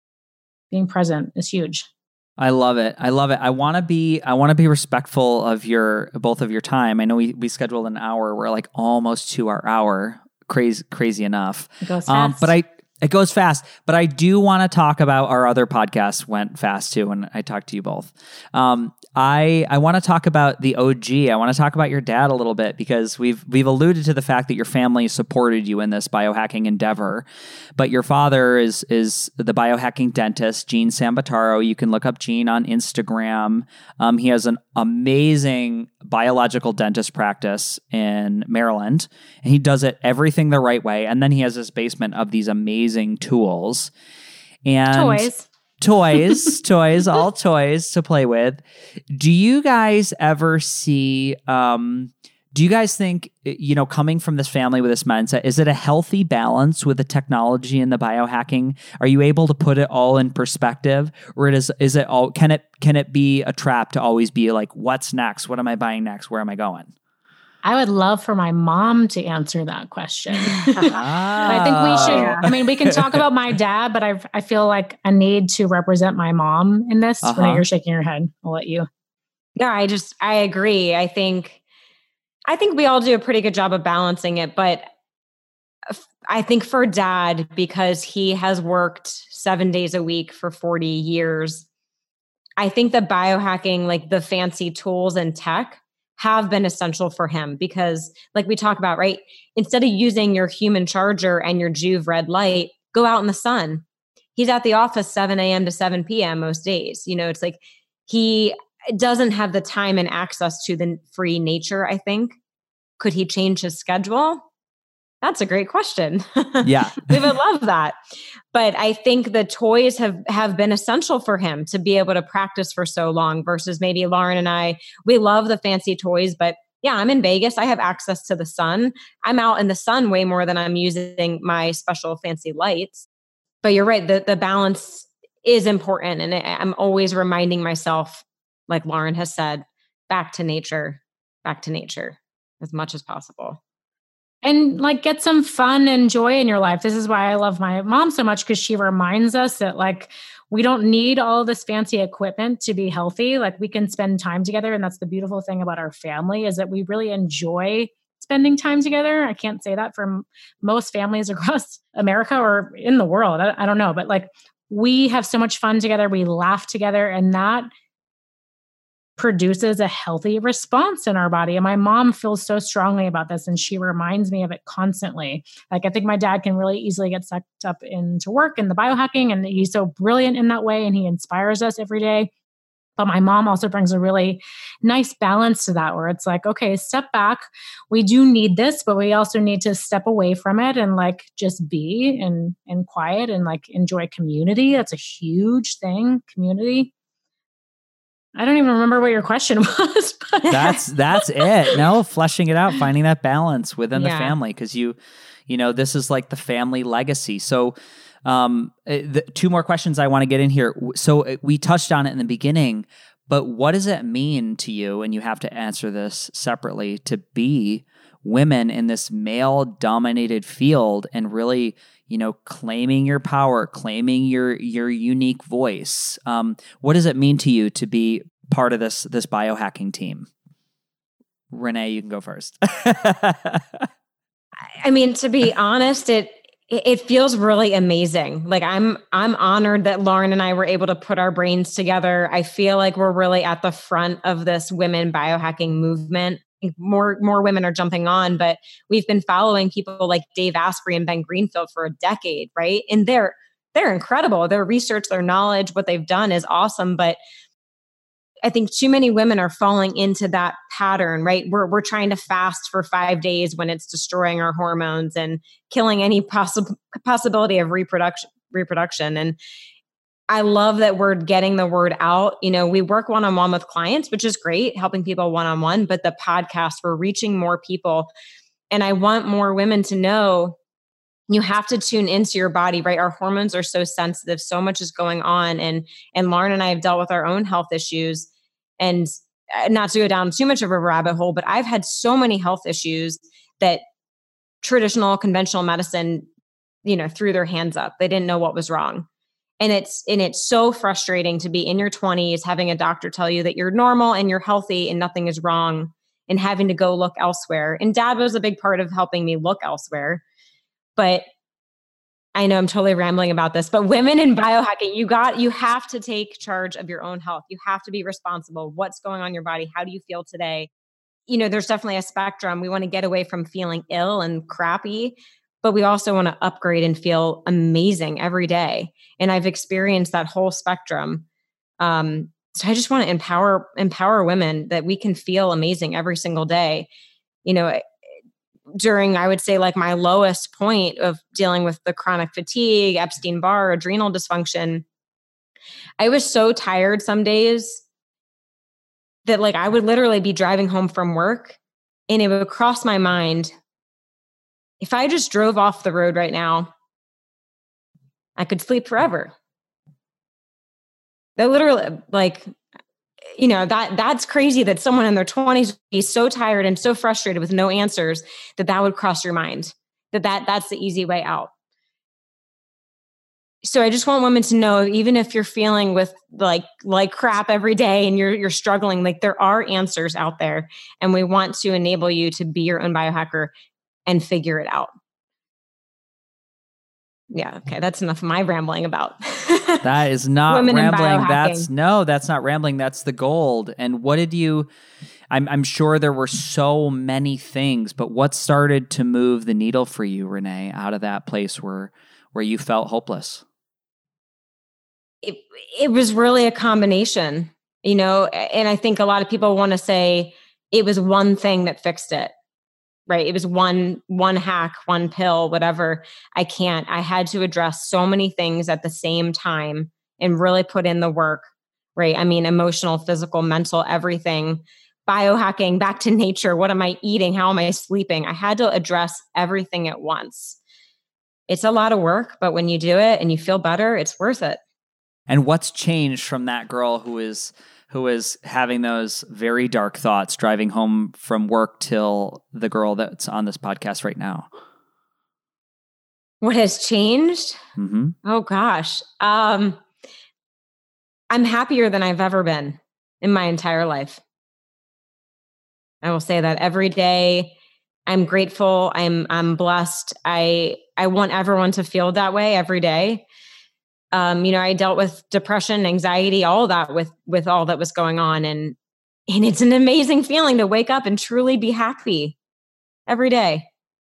Being present is huge. I love it. I love it. I want to be I want to be respectful of your both of your time. I know we we scheduled an hour. We're like almost to our hour. Crazy crazy enough. It goes fast. Um, but I It goes fast, but I do want to talk about our other podcast went fast too, and I talked to you both. Um, I I want to talk about the O G. I want to talk about your dad a little bit because we've we've alluded to the fact that your family supported you in this biohacking endeavor, but your father is is the biohacking dentist, Gene Sambataro. You can look up Gene on Instagram. Um, he has an amazing biological dentist practice in Maryland, and he does it everything the right way. And then he has this basement of these amazing tools and Toys. toys, toys, all toys to play with. Do you guys ever see, um, do you guys think, you know, coming from this family with this mindset, is it a healthy balance with the technology and the biohacking? Are you able to put it all in perspective, or it is, is it all, can it, can it be a trap to always be like, what's next? What am I buying next? Where am I going? I would love for my mom to answer that question. Ah. I think we should, I mean, we can talk about my dad, but I I feel like I need to represent my mom in this. Uh-huh. Renee, you're shaking your head. I'll let you. Yeah, I just, I agree. I think, I think we all do a pretty good job of balancing it, but I think for dad, because he has worked seven days a week for forty years, I think the biohacking, like the fancy tools and tech, have been essential for him because, like we talk about, right? Instead of using your human charger and your Joovv red light, go out in the sun. He's at the office seven a.m. to seven p.m. most days. You know, it's like he doesn't have the time and access to the free nature, I think. Could he change his schedule? That's a great question. Yeah. We would love that. But I think the toys have, have been essential for him to be able to practice for so long versus maybe Lauren and I, we love the fancy toys, but yeah, I'm in Vegas. I have access to the sun. I'm out in the sun way more than I'm using my special fancy lights. But you're right. The, the balance is important. And I'm always reminding myself, like Lauren has said, back to nature, back to nature as much as possible. And like get some fun and joy in your life. This is why I love my mom so much, because she reminds us that like we don't need all this fancy equipment to be healthy. Like we can spend time together. And that's the beautiful thing about our family, is that we really enjoy spending time together. I can't say that for most families across America or in the world. I, I don't know, but like we have so much fun together. We laugh together, and that produces a healthy response in our body. And my mom feels so strongly about this, and she reminds me of it constantly. Like I think my dad can really easily get sucked up into work and the biohacking, and he's so brilliant in that way, and he inspires us every day. But my mom also brings a really nice balance to that, where it's like, okay, step back. We do need this, but we also need to step away from it and like just be and and quiet and like enjoy community. That's a huge thing, community. I don't even remember what your question was. But that's that's it. No, fleshing it out, finding that balance within yeah. the family, because you, you know, this is like the family legacy. So, um, the, two more questions I want to get in here. So we touched on it in the beginning, but what does it mean to you? And you have to answer this separately, to be women in this male-dominated field and really, you know, claiming your power, claiming your your unique voice. Um, what does it mean to you to be part of this this biohacking team? Renee, you can go first. I mean, to be honest, it it feels really amazing. Like I'm I'm honored that Lauren and I were able to put our brains together. I feel like we're really at the front of this women biohacking movement. More more women are jumping on, but we've been following people like Dave Asprey and Ben Greenfield for a decade, right? And they're they're incredible. Their research, their knowledge, what they've done is awesome. But I think too many women are falling into that pattern, right? We're we're trying to fast for five days when it's destroying our hormones and killing any possible possibility of reproduction reproduction. And I love that we're getting the word out. You know, we work one-on-one with clients, which is great, helping people one-on-one, but the podcast, we're reaching more people. And I want more women to know you have to tune into your body, right? Our hormones are so sensitive. So much is going on. And, and Lauren and I have dealt with our own health issues, and not to go down too much of a rabbit hole, but I've had so many health issues that traditional conventional medicine, you know, threw their hands up. They didn't know what was wrong. And it's, and it's so frustrating to be in your twenties, having a doctor tell you that you're normal and you're healthy and nothing is wrong, and having to go look elsewhere. And Dad was a big part of helping me look elsewhere. But I know I'm totally rambling about this, but women in biohacking, you got, you have to take charge of your own health. You have to be responsible. What's going on in your body? How do you feel today? You know, there's definitely a spectrum. We want to get away from feeling ill and crappy, but we also want to upgrade and feel amazing every day. And I've experienced that whole spectrum. Um, so I just want to empower, empower women that we can feel amazing every single day. You know, during, I would say, like my lowest point of dealing with the chronic fatigue, Epstein-Barr, adrenal dysfunction, I was so tired some days that like I would literally be driving home from work and it would cross my mind, if I just drove off the road right now, I could sleep forever. That literally, like, you know, that that's crazy that someone in their twenties would be so tired and so frustrated with no answers that that would cross your mind, that, that that's the easy way out. So I just want women to know, even if you're feeling with like, like crap every day and you're, you're struggling, like there are answers out there, and we want to enable you to be your own biohacker and figure it out. Yeah. Okay. That's enough of my rambling about. That is not rambling. That's no, that's not rambling. That's the gold. And what did you, I'm, I'm sure there were so many things, but what started to move the needle for you, Renee, out of that place where, where you felt hopeless? It, it was really a combination. you know, and I think a lot of people want to say it was one thing that fixed it, right? It was one, one hack, one pill, whatever. I can't, I had to address so many things at the same time and really put in the work, right? I mean, emotional, physical, mental, everything, biohacking, back to nature. What am I eating? How am I sleeping? I had to address everything at once. It's a lot of work, but when you do it and you feel better, it's worth it. And what's changed from that girl who is who is having those very dark thoughts driving home from work till the girl that's on this podcast right now? What has changed? Mm-hmm. Oh gosh. Um, I'm happier than I've ever been in my entire life. I will say that every day. I'm grateful. I'm I'm blessed. I I want everyone to feel that way every day. Um, you know, I dealt with depression, anxiety, all that with with all that was going on, and and it's an amazing feeling to wake up and truly be happy every day.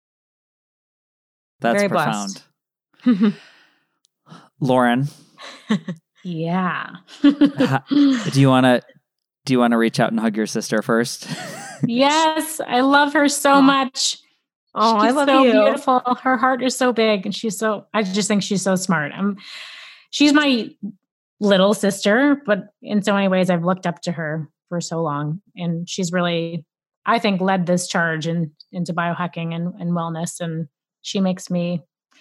That's Very profound. blessed. Lauren. Yeah. do you want to do you want to reach out and hug your sister first? Yes, I love her so much. Oh, she's I love so you. beautiful. Her heart is so big, and she's so. I just think she's so smart. I'm. She's my little sister, but in so many ways, I've looked up to her for so long, and she's really, I think, led this charge in, into biohacking and, and wellness. And she makes me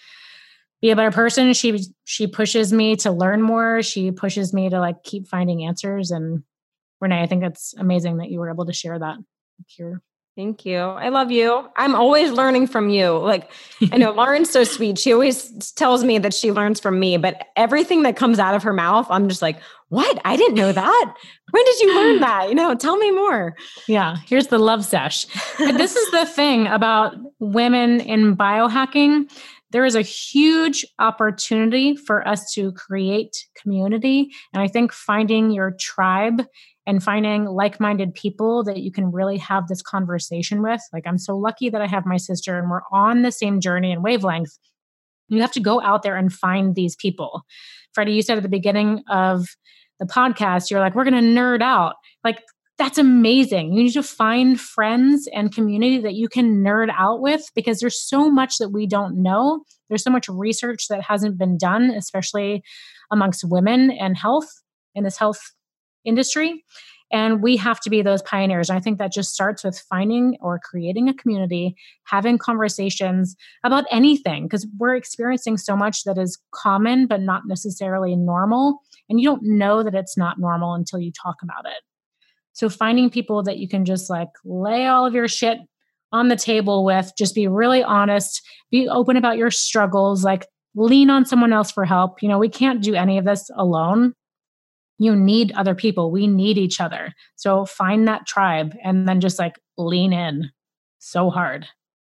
be a better person. She she pushes me to learn more. She pushes me to like keep finding answers. And Renee, I think it's amazing that you were able to share that here. Thank you. I love you. I'm always learning from you. Like, I know Lauren's so sweet. She always tells me that she learns from me, but everything that comes out of her mouth, I'm just like, what? I didn't know that. When did you learn that? You know, tell me more. Yeah. Here's the love sesh. But this is the thing about women in biohacking. There is a huge opportunity for us to create community. And I think finding your tribe and finding like-minded people that you can really have this conversation with. Like, I'm so lucky that I have my sister and we're on the same journey and wavelength. You have to go out there and find these people. Freddie, you said at the beginning of the podcast, you're like, we're going to nerd out. Like, that's amazing. You need to find friends and community that you can nerd out with, because there's so much that we don't know. There's so much research that hasn't been done, especially amongst women and health in this health industry. And we have to be those pioneers. And I think that just starts with finding or creating a community, having conversations about anything, because we're experiencing so much that is common, but not necessarily normal. And you don't know that it's not normal until you talk about it. So finding people that you can just like lay all of your shit on the table with, just be really honest, be open about your struggles, like lean on someone else for help. You know, we can't do any of this alone. You need other people. We need each other. So find that tribe and then just like lean in so hard.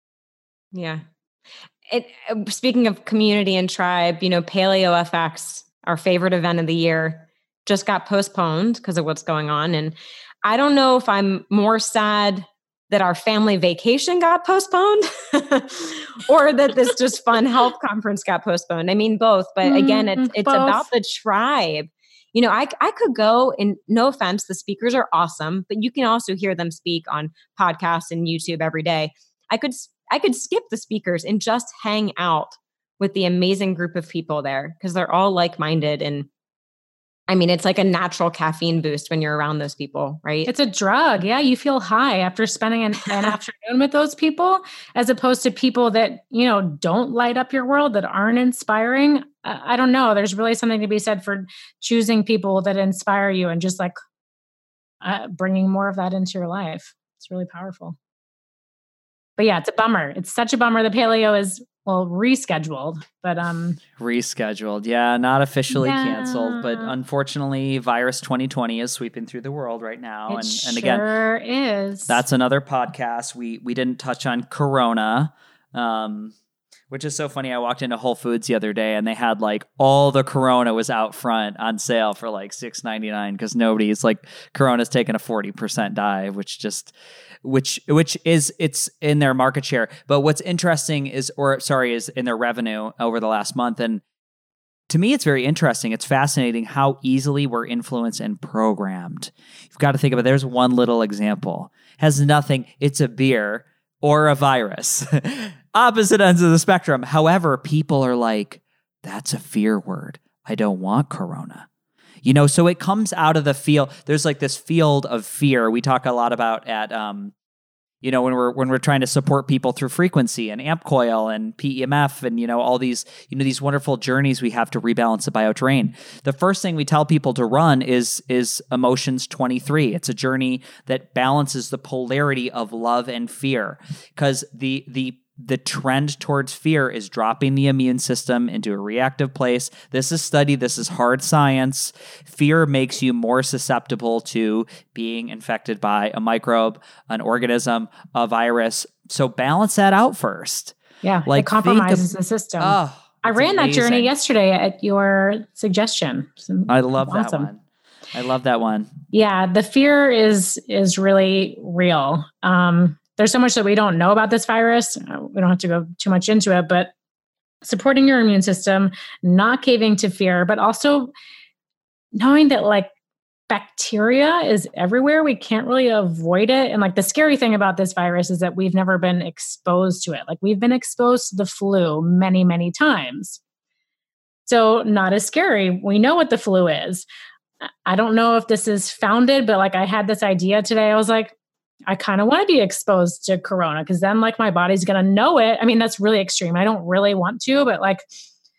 Yeah. It, speaking of community and tribe, you know, Paleo F X, our favorite event of the year, just got postponed because of what's going on. And I don't know if I'm more sad that our family vacation got postponed or that this just fun health conference got postponed. I mean, both. But again, it's it's both. about the tribe. You know, I I could go, and no offense, the speakers are awesome, but you can also hear them speak on podcasts and YouTube every day. I could I could skip the speakers and just hang out with the amazing group of people there, because they're all like-minded. And I mean, it's like a natural caffeine boost when you're around those people, right? It's a drug. Yeah. You feel high after spending an, an afternoon with those people, as opposed to people that, you know, don't light up your world, that aren't inspiring. I, I don't know. There's really something to be said for choosing people that inspire you and just like uh, bringing more of that into your life. It's really powerful. But yeah, it's a bummer. It's such a bummer. The paleo is, well, rescheduled, but um, rescheduled. Yeah, not officially yeah. canceled, but unfortunately, virus twenty twenty is sweeping through the world right now. It and sure and again, is. That's another podcast. We we didn't touch on Corona, um, which is so funny. I walked into Whole Foods the other day, and they had like all the Corona was out front on sale for like six ninety-nine, because nobody's like, Corona's taking a forty percent dive, which just. Which which is it's in their market share. But what's interesting is, or sorry, is in their revenue over the last month. And to me, it's very interesting. It's fascinating how easily we're influenced and programmed. You've got to think about, there's one little example. Has nothing, it's a beer or a virus. Opposite ends of the spectrum. However, people are like, that's a fear word. I don't want corona. You know, so it comes out of the field. There's like this field of fear we talk a lot about at, um, you know, when we're when we're trying to support people through frequency and amp coil and P E M F and, you know, all these, you know, these wonderful journeys we have to rebalance the bioterrain. The first thing we tell people to run is is Emotions twenty-three. It's a journey that balances the polarity of love and fear, because the the the trend towards fear is dropping the immune system into a reactive place. This is studied. This is hard science. Fear makes you more susceptible to being infected by a microbe, an organism, a virus. So balance that out first. Yeah, like it compromises of, the system. Oh, I ran amazing. that journey yesterday at your suggestion. I love awesome. that one. I love that one. Yeah, the fear is is really real. Um, There's so much that we don't know about this virus. We don't have to go too much into it, but supporting your immune system, not caving to fear, but also knowing that like bacteria is everywhere. We can't really avoid it. And like the scary thing about this virus is that we've never been exposed to it. Like we've been exposed to the flu many, many times. So not as scary. We know what the flu is. I don't know if this is founded, but like I had this idea today. I was like, I kind of want to be exposed to corona because then like my body's going to know it. I mean, that's really extreme. I don't really want to, but like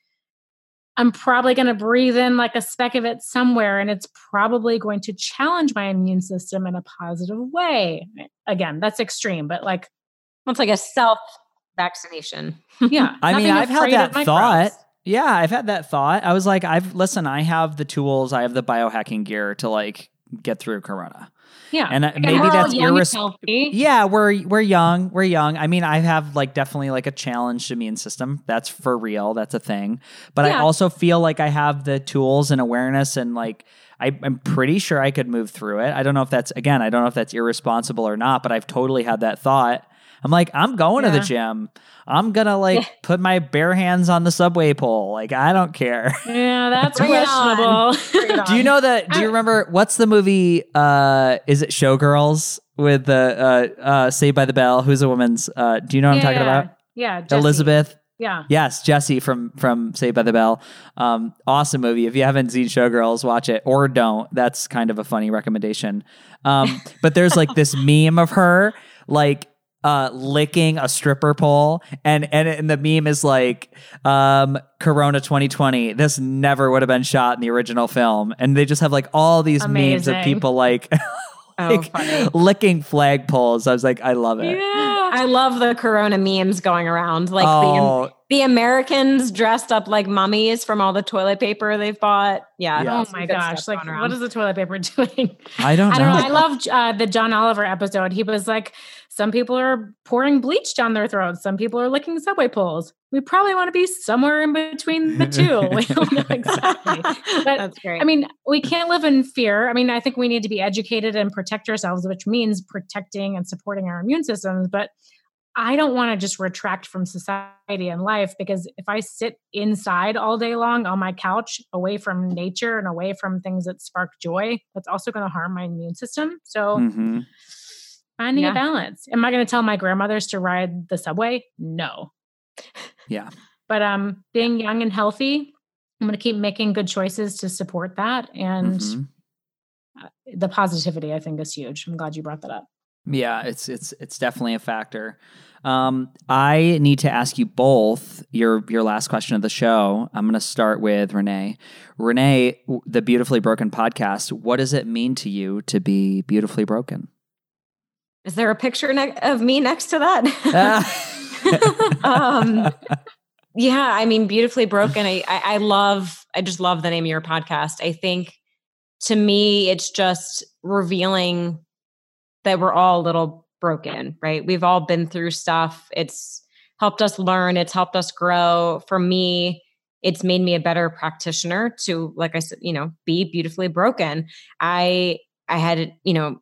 I'm probably going to breathe in like a speck of it somewhere and it's probably going to challenge my immune system in a positive way. Again, that's extreme, but like it's like a self-vaccination. Yeah. I mean, I've had that thought. Yeah, I've had that thought. I was like, I've listen, I have the tools, I have the biohacking gear to like get through corona. Yeah. And Again, maybe that's irresponsible. Yeah, we're we're young. We're young. I mean, I have like definitely like a challenged immune system. That's for real. That's a thing. But yeah. I also feel like I have the tools and awareness and like I, I'm pretty sure I could move through it. I don't know if that's again, I don't know if that's irresponsible or not, but I've totally had that thought. I'm like, I'm going yeah. to the gym. I'm going to like yeah. put my bare hands on the subway pole. Like, I don't care. Yeah, that's questionable. Do you know that? Do you remember what's the movie? Uh, is it Showgirls with the uh, uh, Saved by the Bell? Who's a woman's? Uh, do you know what yeah, I'm talking about? Yeah. Jessie. Elizabeth. Yeah. Yes, Jessie from from Saved by the Bell. Um, awesome movie. If you haven't seen Showgirls, watch it or don't. That's kind of a funny recommendation. Um, but there's like this meme of her like uh, licking a stripper pole, and and and the meme is like um, Corona twenty twenty. This never would have been shot in the original film, and they just have like all these Amazing. memes of people like. Like, oh, licking flagpoles. I was like, I love it. Yeah. I love the Corona memes going around. Like oh. the, the Americans dressed up like mummies from all the toilet paper they've bought. Yeah. yeah. Oh my gosh. Like, what is the toilet paper doing? I don't know. I don't know. I love uh, the John Oliver episode. He was like, some people are pouring bleach down their throats. Some people are licking subway poles. We probably want to be somewhere in between the two. We don't know exactly. But that's great. I mean, we can't live in fear. I mean, I think we need to be educated and protect ourselves, which means protecting and supporting our immune systems. But I don't want to just retract from society and life, because if I sit inside all day long on my couch, away from nature and away from things that spark joy, that's also going to harm my immune system. So mm-hmm. finding yeah. a balance. Am I going to tell my grandmothers to ride the subway? No. Yeah. But um, being young and healthy, I'm going to keep making good choices to support that. And mm-hmm. the positivity, I think, is huge. I'm glad you brought that up. Yeah, it's it's it's definitely a factor. Um, I need to ask you both your your last question of the show. I'm going to start with Renee. Renee, the Beautifully Broken podcast, what does it mean to you to be beautifully broken? Is there a picture ne- of me next to that? um, yeah, I mean, Beautifully Broken. I, I, I love, I just love the name of your podcast. I think to me, it's just revealing that we're all a little broken, right? We've all been through stuff. It's helped us learn. It's helped us grow. For me, it's made me a better practitioner to, like I said, you know, be beautifully broken. I, I had, you know,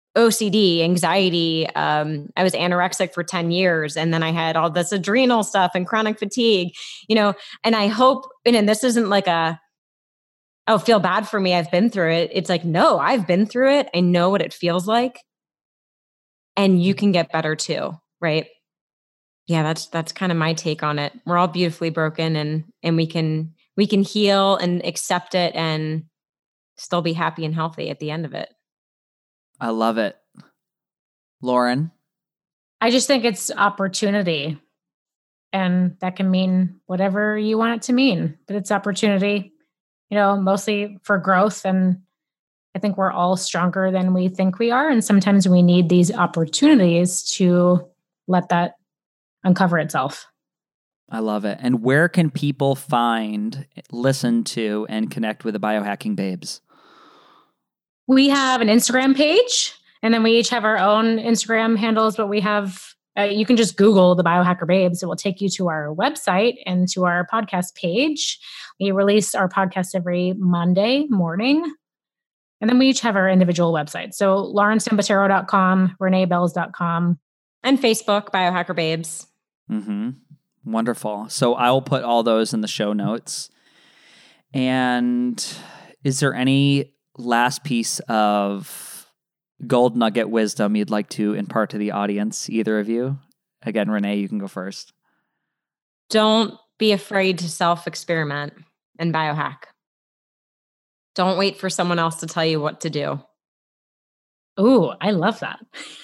O C D, anxiety. Um, I was anorexic for ten years. And then I had all this adrenal stuff and chronic fatigue, you know, and I hope, and, and this isn't like a, oh, feel bad for me, I've been through it. It's like, no, I've been through it. I know what it feels like. And you can get better too, right? Yeah, that's that's kind of my take on it. We're all beautifully broken, and and we can we can heal and accept it and still be happy and healthy at the end of it. I love it. Lauren? I just think it's opportunity. And that can mean whatever you want it to mean. But it's opportunity, you know, mostly for growth. And I think we're all stronger than we think we are. And sometimes we need these opportunities to let that uncover itself. I love it. And where can people find, listen to, and connect with the Biohacking Babes? We have an Instagram page, and then we each have our own Instagram handles, but we have, uh, you can just Google the Biohacker Babes. It will take you to our website and to our podcast page. We release our podcast every Monday morning. And then we each have our individual websites. So lauren sambatero dot com, renee bells dot com. And Facebook, Biohacker Babes. Mm-hmm. Wonderful. So I will put all those in the show notes. And is there any last piece of gold nugget wisdom you'd like to impart to the audience, either of you? Again, Renee, you can go first. Don't be afraid to self-experiment and biohack. Don't wait for someone else to tell you what to do. Ooh, I love that.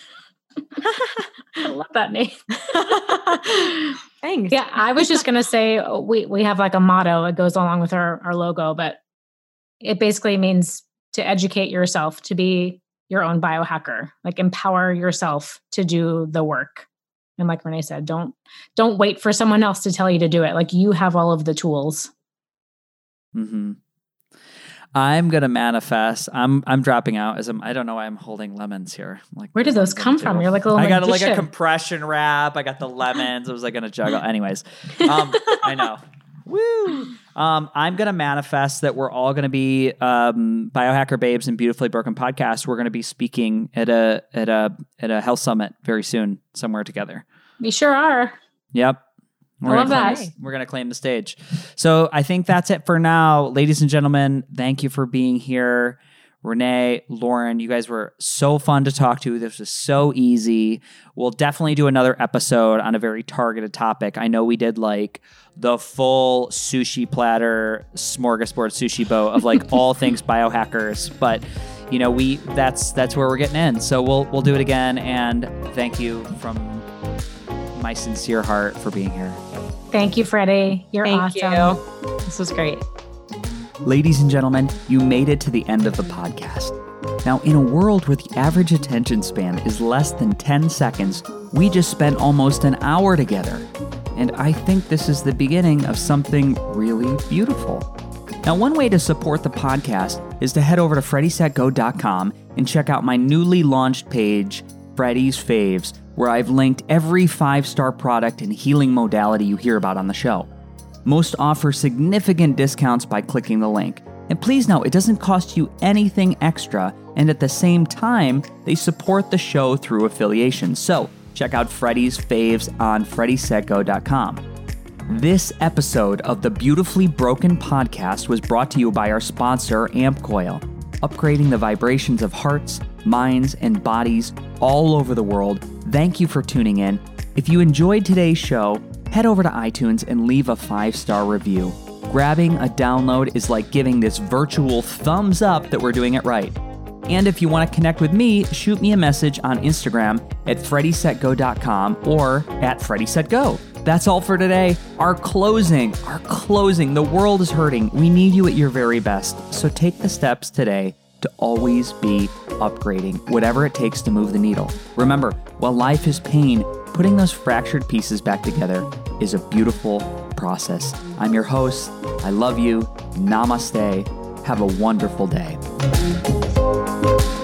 I love that name. Thanks. Yeah, I was just going to say we we have like a motto. It goes along with our, our logo, but it basically means to educate yourself, to be your own biohacker, like empower yourself to do the work. And like Renee said, don't don't wait for someone else to tell you to do it. Like you have all of the tools. Mm-hmm. I'm gonna manifest. I'm I'm dropping out as I'm. I don't know why I'm holding lemons here. I'm like, where did those come from? You're like a little. I got a, like magician. a compression wrap. I got the lemons. I was like gonna juggle. Anyways, um, I know. Woo! Um, I'm gonna manifest that we're all gonna be um, Biohacker Babes and Beautifully Broken podcast. We're gonna be speaking at a at a at a health summit very soon, somewhere together. We sure are. Yep. We're I love gonna that. Claim, we're going to claim the stage. So I think that's it for now. Ladies and gentlemen, thank you for being here. Renee, Lauren, you guys were so fun to talk to. This was so easy. We'll definitely do another episode on a very targeted topic. I know we did like the full sushi platter, smorgasbord sushi boat of like all things biohackers, but you know, we that's that's where we're getting in. So we'll we'll do it again, and thank you from my sincere heart for being here. Thank you, Freddie. You're Thank awesome. you. This was great. Ladies and gentlemen, you made it to the end of the podcast. Now, in a world where the average attention span is less than ten seconds, we just spent almost an hour together. And I think this is the beginning of something really beautiful. Now, one way to support the podcast is to head over to freddy set go dot com and check out my newly launched page, Freddy's Faves, where I've linked every five-star product and healing modality you hear about on the show. Most offer significant discounts by clicking the link. And please note, it doesn't cost you anything extra, and at the same time, they support the show through affiliation. So, check out Freddy's Faves on freddy set go dot com. This episode of the Beautifully Broken podcast was brought to you by our sponsor, AmpCoil, upgrading the vibrations of hearts, minds, and bodies all over the world. Thank you for tuning in. If you enjoyed today's show, head over to iTunes and leave a five-star review. Grabbing a download is like giving this virtual thumbs up that we're doing it right. And if you want to connect with me, shoot me a message on Instagram at freddy set go dot com or at freddy set go. That's all for today. Our closing, our closing. The world is hurting. We need you at your very best. So take the steps today to always be upgrading, whatever it takes to move the needle. Remember, while life is pain, putting those fractured pieces back together is a beautiful process. I'm your host. I love you. Namaste. Have a wonderful day.